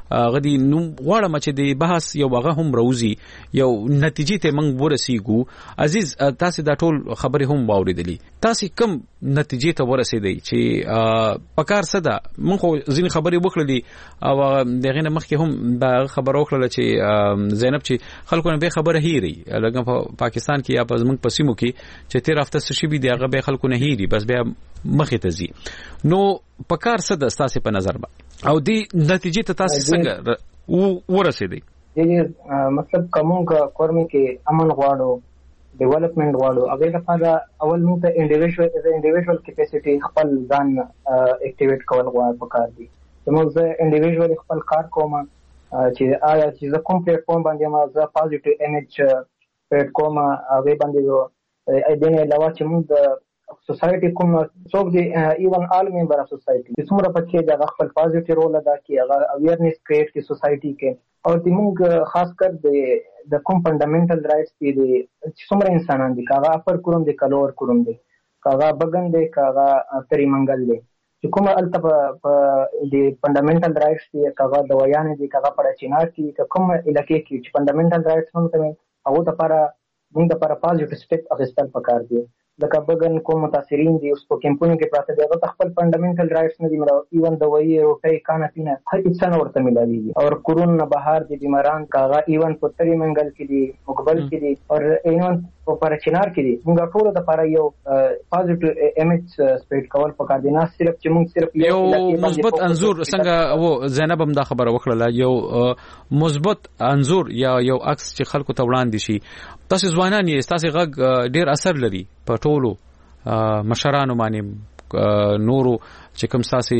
غدي نو غواړم چې د بحث یو هغه هم روزي یو نتیجې ته موږ ورسیږو. عزیز تاسو دا ټول خبرې هم واوریدلې، تاسو کوم نتیجې ته ورسېدئ چې پکار صدا موږ ځین خبرې وکړلې او دغه نه مخکې هم دا خبر وکړه چې زینب چې خلکو نه به خبره هېري لکه په پاکستان کې یا په موږ پسیمو کې چې تیر هفته څه شي دی هغه به خلکو نه هېري بس بیا مخې ته ځي. نو پکار صدا تاسو په نظر با او دی نتیجې ته تاسو څنګه ورسېدئ؟ یی مطلب کومه کورمه کې امن غواړو، ډیولپمنٹ غواړو، هغه لپاره اول موږ ته انډیویډوال از انډیویډوال کیپاسټي خپل ځان اکټیویټ کول غواړو پکار دي. زموږ زه انډیویډوال خپل کار کوم چې آیا چې زه کوم پلیټ فارم باندې ما زه پوزټیو ایمیج پلیټ کوم هغه باندې ا دې علاوه چې موږ د سوسایټي کوم څوک دی ایون آل ممبر اف سوسایټي چې څومره پکې دا خپل پوزټیو رول ادا کوي هغه اویرنس کریټ کی سوسایټي کې او د موږ خاص کر د د کوم فندامنټل رائټس دي چې څومره انسانان دي کاغه اپر کوم دي کلور کوم دي کاغه بغن دي کاغه تری منګل دي چې کومه الته په د فندامنټل رائټس دي کاغه د ویان دي کاغه پړ چینار کې کوم علاقې کې چې فندامنټل رائټس هم ته هغه لپاره موږ لپاره پوزټیو سټیپ اخیستل پکار دي. لکه بغن کوم متاثرین دي اوس په کیمپونو کې پراته دي هغه خپل فندامنټل رائټس نه دي مرو ایون د وایي روټي کانا پینا هر څه نه ورته ملایي او کورون نه بهار دي بیماران کاغه ایون په تری منګل کې دي مقبل کې دي او ایون په پرچینار کې دي موږ ټول د لپاره یو پوزټیو ایمیج سپریډ کول پکار دي نه صرف چې موږ صرف یو مثبت انزور څنګه و زینب هم دا خبره وکړه یو مثبت انزور یا یو عکس چې خلکو ته وړاندې شي. تاسو ځوانان یې تاسو غږ ډیر اثر لري په ټولو مشرانو باندې نورو چې کوم تاسو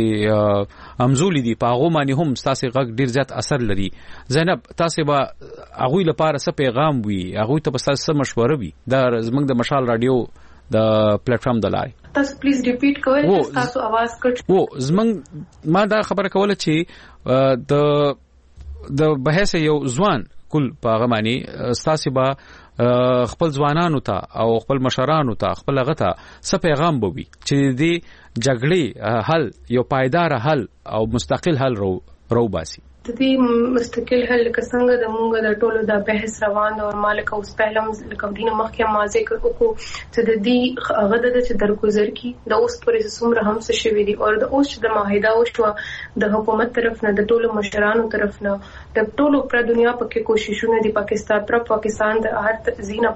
امزولي دي په هغه باندې هم تاسو غږ ډیر زیات اثر لري. زینب تاسو به هغه لپاره څه پیغام وي هغه ته تاسو څه مشوره وي دا زموږ د مشال رادیو د پلیټ فارم د لارې تاسو پلیز ریپیټ کوئ تاسو आवाज کټ وو زموږ ما دا خبره کوله چې د د بحث یو ځوان کل په هغه باندې تاسو به خپل ځوانانو ته او خپل مشرانو ته خپل غته څه پیغام بوي چې دې جګړې حل یو پایدار حل او مستقل حل رو رو باسي. د دې مستقل حل څنګه د مونږ د ټولو د بحث روان او مالک اوس پهلم لکه دینه مخکې ما ذکر وکړو چې د دې هغه د چې درگذر کی د اوس پرې څومره هم څه شوی دي او د اوس د معاهده او شو د حکومت طرف نه د ټولو مشرانو طرف نه د ټولو پر دنیا پکې کوششونه دي پاکستان پر پاکستان د هر زینا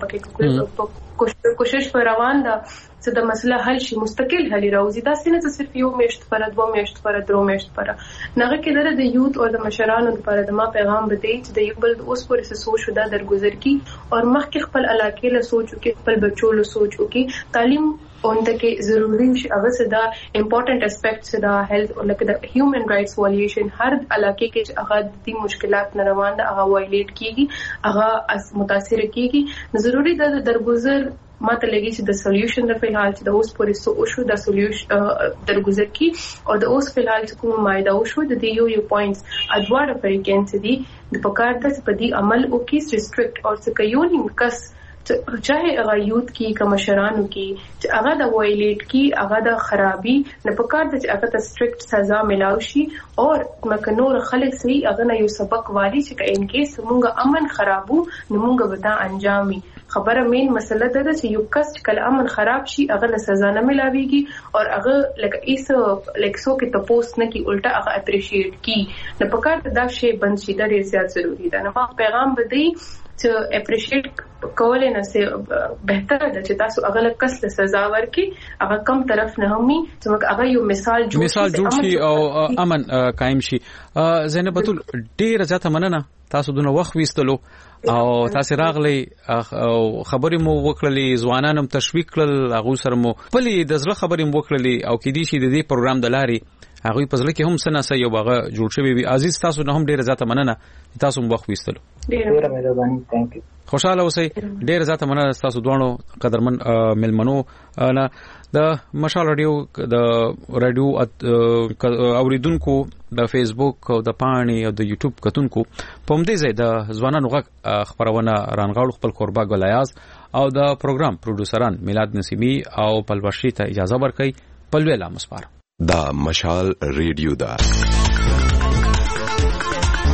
پکې کوشش پر روان ده چې د مسله حل شي مستقل حل راوځي دا سینه چې صرف یو میشت پر دوه میشت پر درو میشت پر نغه کې د یوت او د مشرانو لپاره د ما پیغام بده چې د یو بل اوس پورې څه سوچ ودا درگذر کی او مخکې خپل علاقې له سوچ وکي خپل بچو له سوچ وکي تعلیم اونته کې ضروري شي هغه څه دا امپورټنٹ اسپیکټ څه دا هیلث او لکه د هیومن رائټس وایلیشن هر علاقې کې چې هغه د مشکلات نه روان ده هغه وایلیټ کیږي هغه متاثر کیږي ضروري ده د درگذر ماته لګي چې د سولوشن د فلحال چې د اوس پورې سو او شو د سولوشن درگذر کی او د اوس فلحال چې کومه مایده او شو د دې یو یو پوینټس ادوار فریکینس دي د پکار د په دې عمل او کی ریسټریکټ او څه کيونی کس چاہے هغه یوت کی کمشرانو کی چې هغه د وایلیټ کی هغه د خرابي نه پکار د چې هغه ته سټریکټ سزا ملاوي شي او مکه نور خلک سي هغه نه یو سبق واري چې ان کیس مونږه امن خرابو نو مونږه ودا انجامي خبره مين مسله ده چې یو کس کله امن خراب شي هغه نه سزا نه ملاويږي او هغه لکه ایس لکسو کې تپوس نه کی الټا هغه اپریشیټ کی نه پکار دا شی بند شي دا ډیر زیات ضروری ده نو پیغام بدی چې اپریشیټ کولای نه سي بهتره ده چې تاسو هغه کس له سزا ورکي هغه کم طرف نه همي چې هغه یو مثال جوړ مثال جوړ شي او امن قائم شي. زینب بتول ډیر زیاته مننه تاسو دونه وخت وستلو او تاسو راغلي خبرې مو وکړلې ځوانانم تشویق کړل هغه سره مو پلي د زړه خبرې مو وکړلې او کې دي شي د دې پروګرام د لاري هغه په ځل کې هم سنا سې یو باغه جوړ شوی وي. عزیز تاسو نه هم ډیر زیاته مننه تاسو مو وخت وستلو ډیر مهرباني ثانک یو خوشاله اوسئ ډیر زیاته مننه تاسو دوه قدرمن ملمنو نه د مشال رادیو د رادیو اوریدونکو د فیسبوک او د پاڼې او د یوټیوب کتونکو په مدې ځای د ځوانانو غږ خبرونه رانغاړو خپل قربا ګلیاز او د پروګرام پروډوسران میلاد نسیمی او پلوشي ته اجازه ورکړي پلوې لا مسپار دا مشال ریډیو دا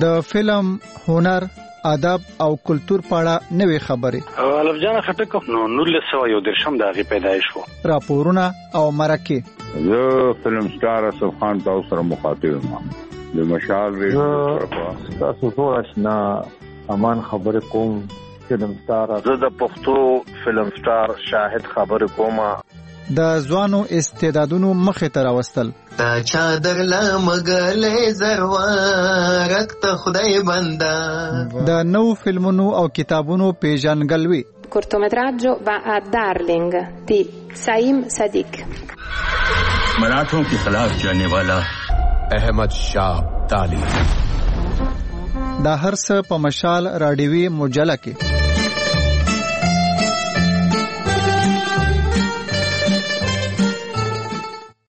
د فلم، هنر، ادب او کلچر په اړه نوې خبرې. الف جان خټک نو نولس سوه یو درشم د هغې پیدایش و. راپورونه او مرکې. زه فلم سټار اسف خان تاسو سره مخاطب یم. د مشال ریډیو تاسو ټول آشنا امان خبرې کوم. فلم سټار زه د پښتو فلم سټار شاهد خبرې کوم. د ځوانو استعدادونو مخې ته راوستل. تا چادر لمګلې زروارک ته خدای بندا. د نو فلمونو او کتابونو پیژنګلوي. cortometraggio va a Darling di Saim Sadiq. मराठों के खिलाफ जाने वाला अहमद शाह ताली. دا هر څه په مشال راډیوي مجله کې.